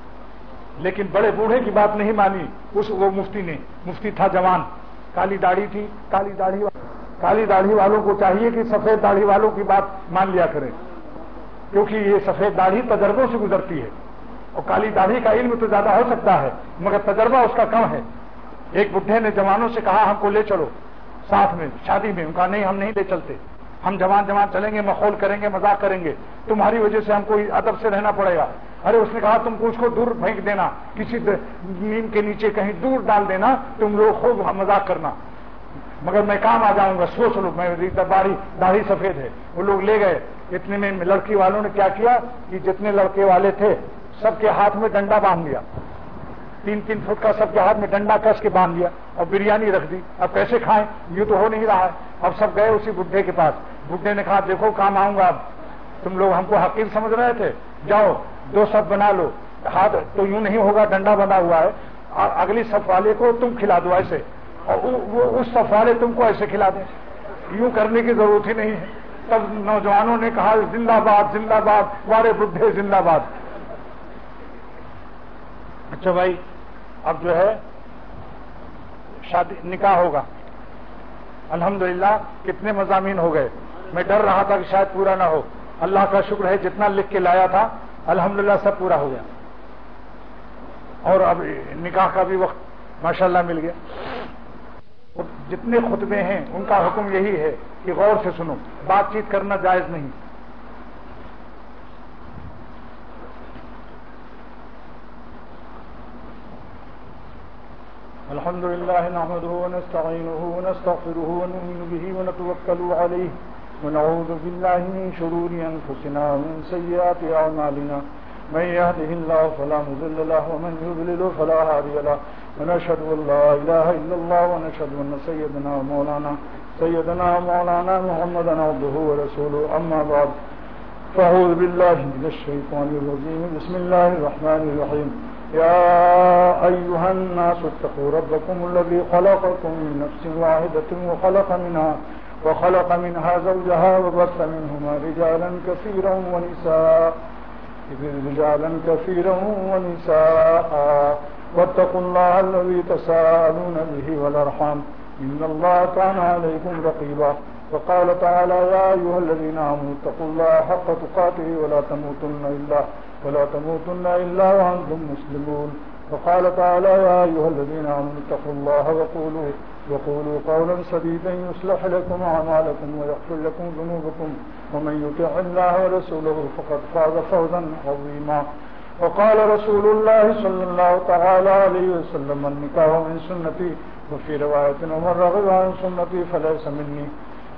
Speaker 1: لیکن بڑے بوڑھے کی بات نہیں مانی اس وہ مفتی نے. مفتی تھا جوان، کالی داڑھی تھی. کالی داڑھی کالی داڑھی والوں کو چاہیے کہ سفید داڑھی والوں کی بات مان لیا کریں، کیونکہ یہ سفید داڑھی تجربوں سے گزرتی ہے اور کالی داڑھی کا علم تو زیادہ ہو سکتا ہے مگر تجربہ اس کا کم ہے. ایک بڈھے نے جوانوں سے کہا ہم کو لے چلو ساتھ میں شادی میں. ان کا نہیں، ہم نہیں لے چلتے، ہم جوان جوان چلیں گے، مخول کریں گے، مذاق کریں گے، تمہاری وجہ سے ہم کو ادب سے رہنا پڑے گا. ارے اس نے کہا تم کو اس کو دور پھینک دینا، کسی نیم کے نیچے کہیں دور ڈال دینا، تم لوگ خوب مذاق کرنا، مگر میں کام آ جاؤں گا. سوچ لو، میں داڑھی داڑھی سفید ہے. وہ لوگ لے گئے. اتنے میں لڑکی والوں نے کیا کیا کہ جتنے لڑکے والے تھے سب کے ہاتھ میں ڈنڈا باندھ دیا، تین تین فٹ کا سب کے ہاتھ میں ڈنڈا کس کے باندھ دیا اور بریانی رکھ دی. اب کیسے کھائیں، یوں تو ہو نہیں رہا ہے. اب سب گئے اسی بڈھے کے پاس. بڈھے نے کہا دیکھو کام آؤں گا، اب تم لوگ ہم کو حقیر سمجھ رہے تھے، جاؤ دو صف بنا لو. ہاتھ تو یوں نہیں ہوگا، ڈنڈا بنا ہوا ہے، اگلی صف والے کو تم کھلا دو ایسے، اور وہ اس صف والے تم کو ایسے کھلا دیں. یوں کرنے کی ضرورت ہی نہیں ہے. تب نوجوانوں نے کہا زندہ باد زندہ باد، وارے بڈھے زندہ باد. اچھا بھائی، اب جو ہے شادی نکاح ہوگا. الحمدللہ کتنے مضامین ہو گئے. میں ڈر رہا تھا کہ شاید پورا نہ ہو. اللہ کا شکر ہے جتنا لکھ کے لایا تھا الحمدللہ سب پورا ہو گیا. اور اب نکاح کا بھی وقت ماشاءاللہ مل گیا. جتنے خطبے ہیں ان کا حکم یہی ہے کہ غور سے سنو، بات چیت کرنا جائز نہیں. الحمد لله نحمده ونستعينه ونستغفره ونؤمن به ونتوكل عليه ونعوذ بالله من شرور أنفسنا ومن سيئات أعمالنا من يهده الله فلا مضل له ومن يضلل فلا هادي له ونشهد أن لا إله إلا الله ونشهد أن سيدنا ومولانا سيدنا ومولانا محمدا عبده ورسوله. أما بعد فأعوذ بالله من الشيطان الرجيم. بسم الله الرحمن الرحيم. يا أيها الناس اتقوا ربكم الذي خلقكم من نفس واحدة وخلق منها وخلق منها زوجها وبث منهما رجالا كثيرا ونساء رجالا كثيرا ونساء واتقوا الله الذي تساءلون به والأرحام إن الله كان عليكم رقيبا. وقال تعالى يا أيها الذين آمنوا اتقوا الله حق تقاته ولا تموتن إلا ولا تموتن إلا وأنتم مسلمون. وقال تعالى يا أيها الذين آمنوا اتقوا الله وقولوا وقولوا قولا سديدا يصلح لكم أعمالكم ويغفر لكم ذنوبكم ومن يطع الله ورسوله فقد فاز فوزا عظيما. وقال رسول الله صلى الله تعالى عليه وسلم النكاح من سنتي وفي رواية ومن رغب عن سنتي فليس مني.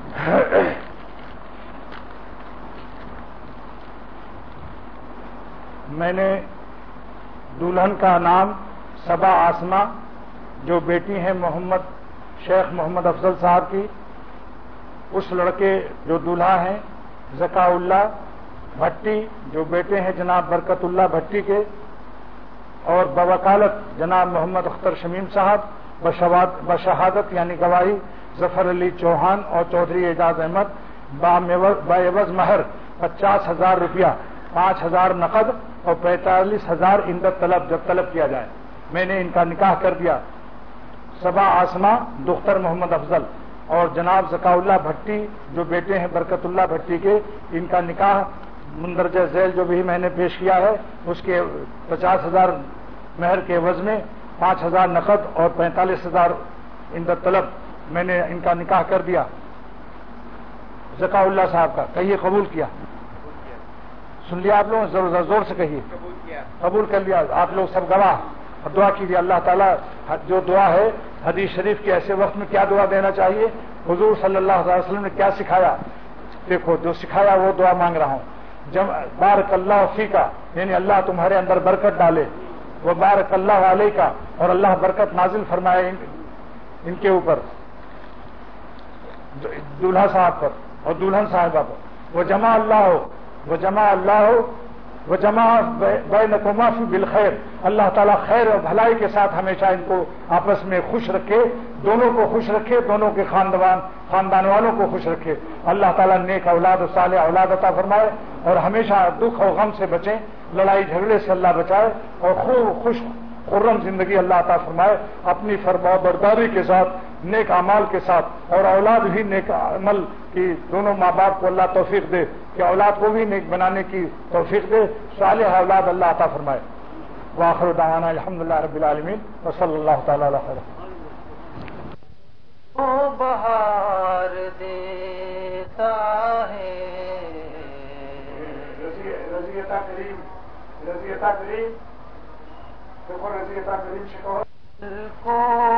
Speaker 1: میں نے دلہن کا نام صبا آسما، جو بیٹی ہیں محمد شیخ محمد افضل صاحب کی، اس لڑکے جو دولہا ہیں ذکا اللہ بھٹی، جو بیٹے ہیں جناب برکت اللہ بھٹی کے، اور بوکالت جناب محمد اختر شمیم صاحب، بشہادت یعنی گواہی ظفر علی چوہان اور چودھری اعجاز احمد، باعوض مہر پچاس ہزار روپیہ، پانچ ہزار نقد اور پینتالیس ہزار اندت طلب جب طلب کیا جائے. میں نے ان کا نکاح کر دیا. صبا آسما دختر محمد افضل اور جناب ذکا اللہ بھٹی جو بیٹے ہیں برکت اللہ بھٹی کے، ان کا نکاح مندرجہ ذیل جو بھی میں نے پیش کیا ہے اس کے پچاس ہزار مہر کے عوض میں پانچ ہزار نقد اور پینتالیس ہزار اندر طلب میں نے ان کا نکاح کر دیا. ذکا اللہ صاحب کا کہیے قبول کیا؟ سن لیا آپ لوگ؟ زور زور, زور سے کہیے قبول کر لیا. آپ لوگ سب گواہ اور دعا کیجیے. اللہ تعالیٰ جو دعا ہے حدیث شریف کے ایسے وقت میں کیا دعا دینا چاہیے، حضور صلی اللہ علیہ وسلم نے کیا سکھایا، دیکھو جو سکھایا وہ دعا مانگ رہا ہوں. جب بارک اللہ فیکا یعنی اللہ تمہارے اندر برکت ڈالے، وہ بارک اللہ علیہ کا اور اللہ برکت نازل فرمائے ان, ان کے اوپر، دولہا صاحب پر اور دلہن صاحبہ پر. وہ جمع اللہ ہو وہ جمع اللہ ہو وہ جمع بینکما فی بالخیر. اللہ تعالیٰ خیر اور بھلائی کے ساتھ ہمیشہ ان کو آپس میں خوش رکھے، دونوں کو خوش رکھے، دونوں کے خاندان خاندان والوں کو خوش رکھے. اللہ تعالیٰ نیک اولاد و صالح اولاد عطا فرمائے اور ہمیشہ دکھ اور غم سے بچیں، لڑائی جھگڑے سے اللہ بچائے اور خوب خوش خرم زندگی اللہ عطا فرمائے. اپنی فرما برداری کے ساتھ نیک اعمال کے ساتھ اور اولاد بھی نیک عمل کی، دونوں ماں باپ کو اللہ توفیق دے کہ اولاد کو بھی نیک بنانے کی توفیق دے، صالح اولاد اللہ عطا فرمائے. وآخر دعوانا الحمدللہ رب العالمین وصلی اللہ تعالی علی خیر.
Speaker 2: وہ بہار دیتا ہے
Speaker 1: رضیتا کریم رضیتا کریم دیکھو رضیتا کریم شکو
Speaker 2: کو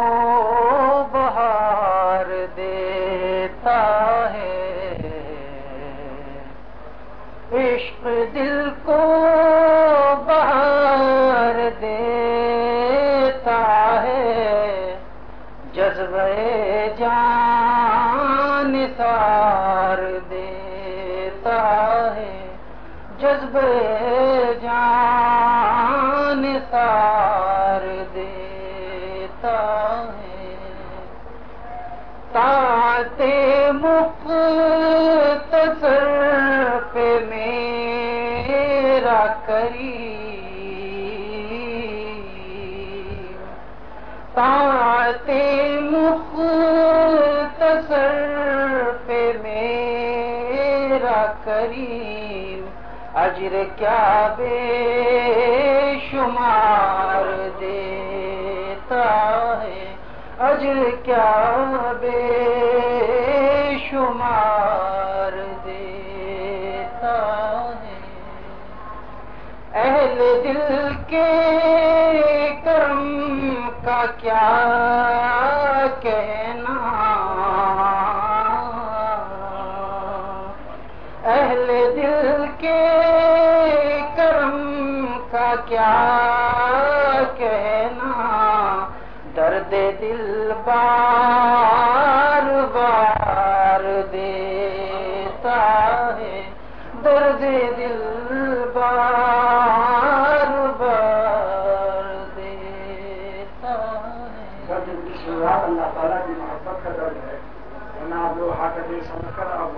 Speaker 2: بہار دیتا ہے، عشق دل کو بہار دیتا ہے، جذبے جان نثار دیتا ہے، جذبے جان نثار دیتا ہے. طاعت مختصر پہ میرا کریم، طاعت مختصر پہ میرا کریم، اجر کیا بے شمار دیتا ہے، اجر کیا بے شمار دیتا ہے. اہل دل کے کرم کا کیا کہنا، اہل دل کے کرم کا کیا کہنا، درد دل بار بار دیتا ہے، درد دل بار بار دیتا ہے.
Speaker 1: اللہ تعالیٰ کی محبت کا درد ہے، ورنہ آپ لوگ حاکم سمجھ کر اب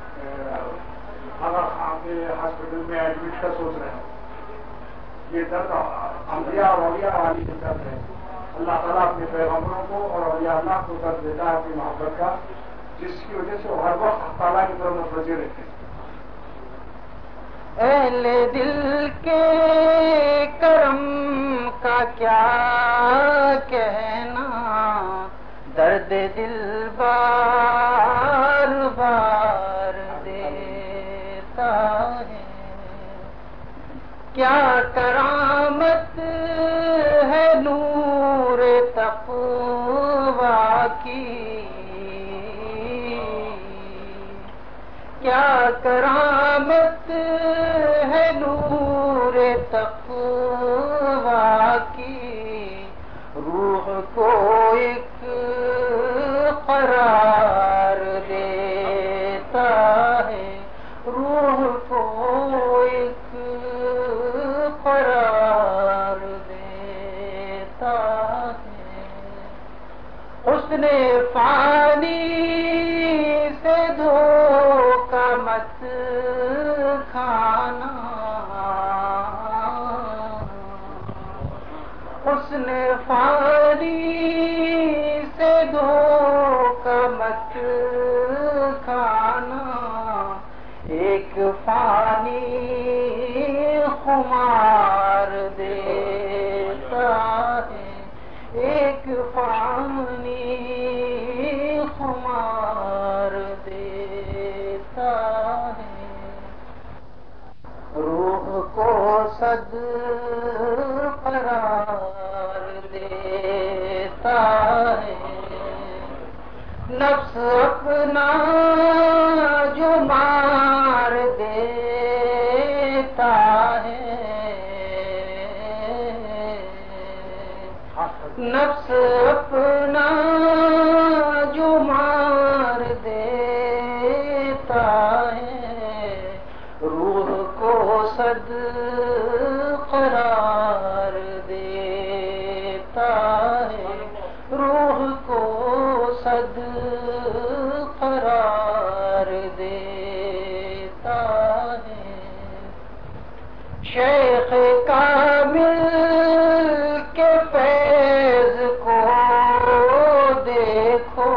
Speaker 1: آپ ہاسپٹل میں ایڈمٹ کا سوچ رہے ہیں. یہ درد انبیاء اور اولیاء والی درد ہے. اللہ تعالیٰ اپنے پیغمبروں کو اور اولیاء اللہ کو درد دیتا ہے اپنی محبت کا، جس کی وجہ سے وہ ہر وقت تعالیٰ کی طرف متوجہ رہتے ہیں.
Speaker 2: اہل دل کے کرم کا کیا کہنا، درد دل بار بار دیتا ہے. کیا کرامت ہے نور تقویٰ کی، کیا کرامت ہے نور تقویٰ کی، روح کو ایک قرار دیتا ہے، روح کو ایک قرار دیتا ہے. حسن فانی سے دھوکہ مت کھانا، حسن فانی سے دھوکہ مت کھانا، ایک فانی خمار دیتا ہے، ایک فانی خمار دیتا ہے، روح کو صد قرار دیتا ہے، نفس اپنا جو مار دیتا ہے، نفس اپنا جو مار دیتا ہے، روح کو صد قرار دیتا ہے، روح کو صد قرار دیتا ہے، شیخ کامل کے فیض کو دیکھو،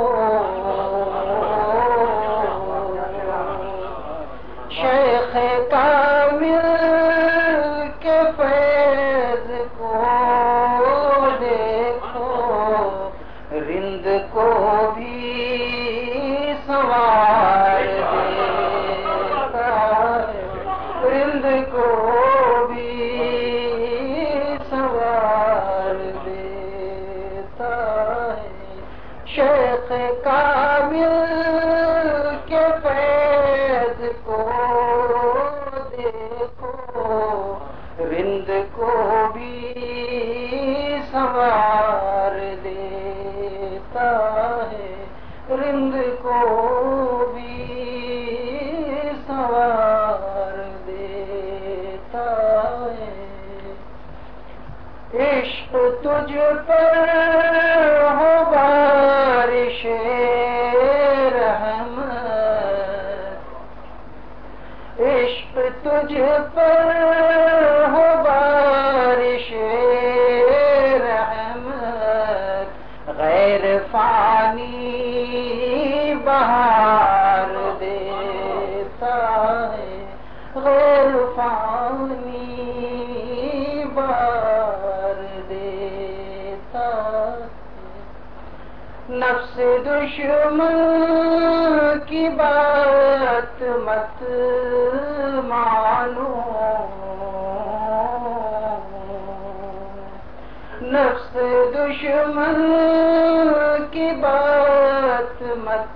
Speaker 2: شیخ کامل کے فیض کو دیکھو، رند کو بھی سوار دیتا ہے، رند کو بھی سوار دیتا ہے، شیخ کامل کے فیض کو دیکھو، رند کو بھی سوار دیتا ہے، رند کو بھی سوار دیتا ہے، عشق تجھ پر ہو بارش رحمت، عشق تجھ پر ہو بارش رحمت، غیر فانی بہار دیتا ہے، غیر فانی بہار دیتا ہے، نفس دشمن کی بات مت مانو، نفس دشمن کی بات مت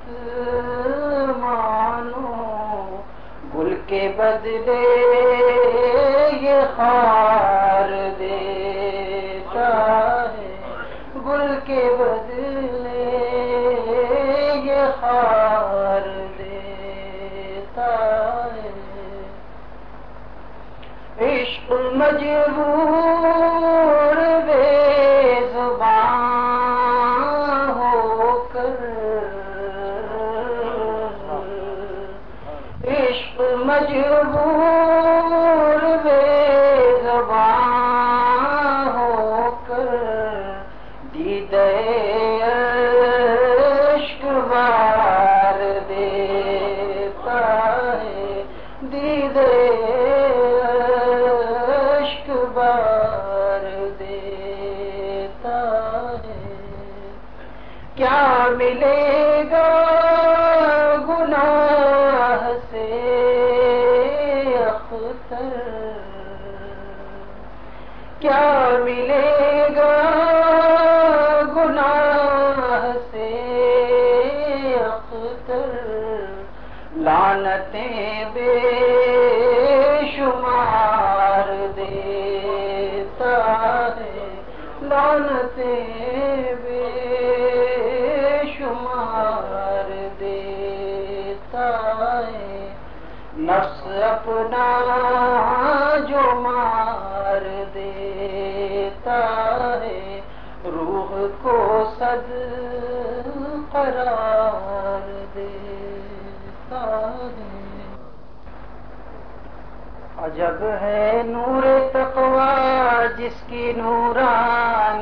Speaker 2: مانو، گل کے بدلے یہ خار دیتا ہے، گل کے بدلے یہ خار دیتا ہے، عشق مجبور بے زبان ہو کر، عشق مجبور بے زبان ہو کر، دیدے عشق بار دیتا ہے، دیدے عشق بار دیتا ہے، کیا ملے گا گناہ سے اختر، کیا ملے گا گناہ سے اختر، لعنتیں بے شمار دیتا ہے، لعنتیں بے شمار دیتا ہے، نفس اپنا جو مار دیتا ہے، روح کو صد قرار دیتا ہے، عجب ہے نور تقویٰ جس کی نورانی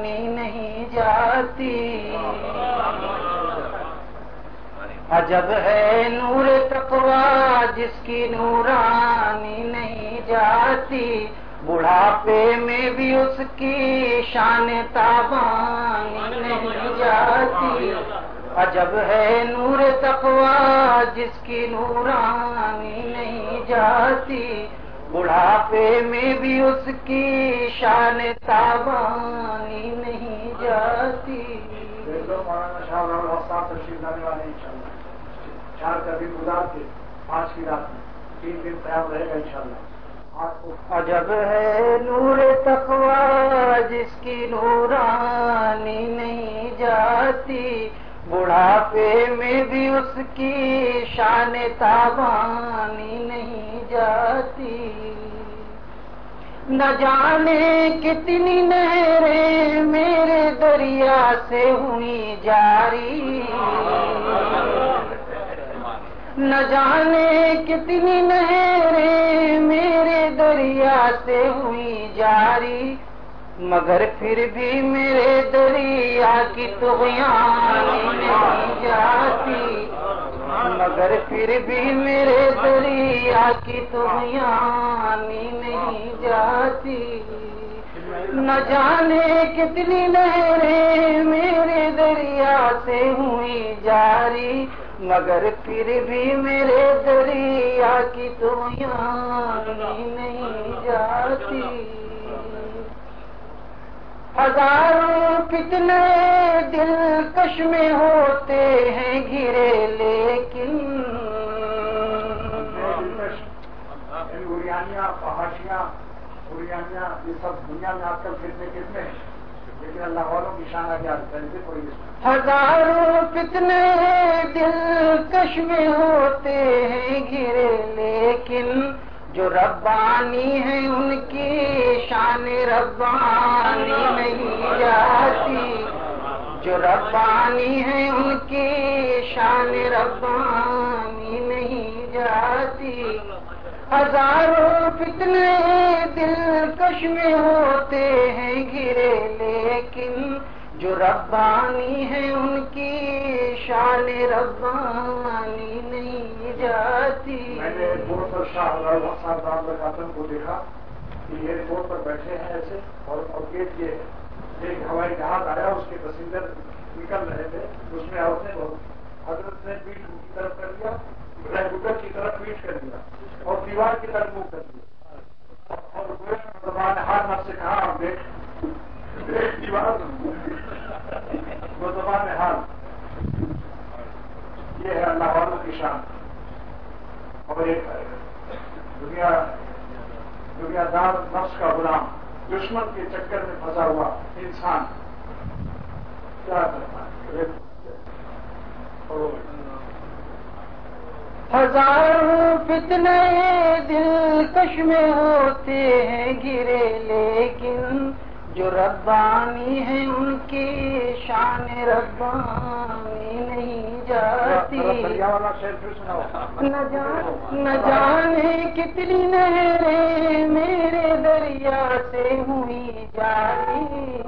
Speaker 2: عجب ہے نور تقویٰ جس کی نورانی نہیں جاتی، بڑھاپے میں بھی اس کی شان تابانی نہیں جاتی۔ عجب ہے نور تقویٰ جس کی نورانی نہیں جاتی، بڑھاپے میں بھی اس کی شان تابانی نہیں جاتی۔
Speaker 1: مولانا شاہ صاحب تشریف لانے والے انشاءاللہ چار کا دن گزار کے پانچ کی رات میں تین دن قیام رہے گا انشاءاللہ۔
Speaker 2: عجب ہے نور تقویٰ جس کی نورانی نہیں جاتی، بڑھاپے میں بھی اس کی شان تابانی نہیں جاتی۔ نہ جانے کتنی نہریں میرے دریا سے ہوئی جاری، نہ جانے کتنی نہریں میرے دریا سے ہوئی جاری، مگر پھر بھی میرے دریا کی طغیانی نہیں جاتی، مگر پھر بھی میرے دریا کی طغیانی نہیں جاتی۔ نہ جانے کتنی نہریں میرے دریا سے ہوئی جاری، مگر پھر بھی میرے دریا کی طغیانی نہیں جاتی۔ ہزاروں فتنے دل کش میں ہوتے ہیں گھرے، لیکن
Speaker 1: گریانیاں فحاشیاں گریانیاں یہ سب دنیا میں آج کل فتنے کتنے ہیں، لیکن اللہ والوں کی شان آگے آتے کوئی
Speaker 2: ہزاروں فتنے دل کش میں ہوتے ہیں گھرے، لیکن جو ربانی ہے ان کی شان ربانی نہیں جاتی، جو ربانی ہے ان کی شان ربانی نہیں جاتی۔ ہزاروں فتنے دل کش میں ہوتے ہیں گھرے، لیکن جو ربانی ہے ان کی شان ربانی نہیں جاتی۔
Speaker 1: میں نے ایئرپورٹ پر شاہ صاحب کو دیکھا کہ یہ ایئرپورٹ پر بیٹھے ہیں ایسے اور گیٹ یہ ہے، ایک ہوائی جہاز آیا اس کے پیسنجر نکل رہے تھے، اس میں عورتیں بہت، حضرت نے پیٹ کی طرف کر دیا، ڈرائیور کی طرف پیٹ کر دیا اور دیوار کی طرف منہ کر دیا، اور زبان حال نفس سے کہا آپ دیکھ دیوار وہ زبان حال، یہ ہے اللہ والوں کی شان۔ اور ایک دنیا دنیا دار نفس کا غلام، دشمن کے چکر میں پھنسا ہوا انسان کیا کرتا ہے؟
Speaker 2: ہزاروں فتنے دل کش میں ہوتے ہیں گھرے، لیکن جو ربانی ہے ان کی شان ربانی نہیں جاتی۔ نہ جانے کتنی نہریں میرے دریا سے ہوئی جاری،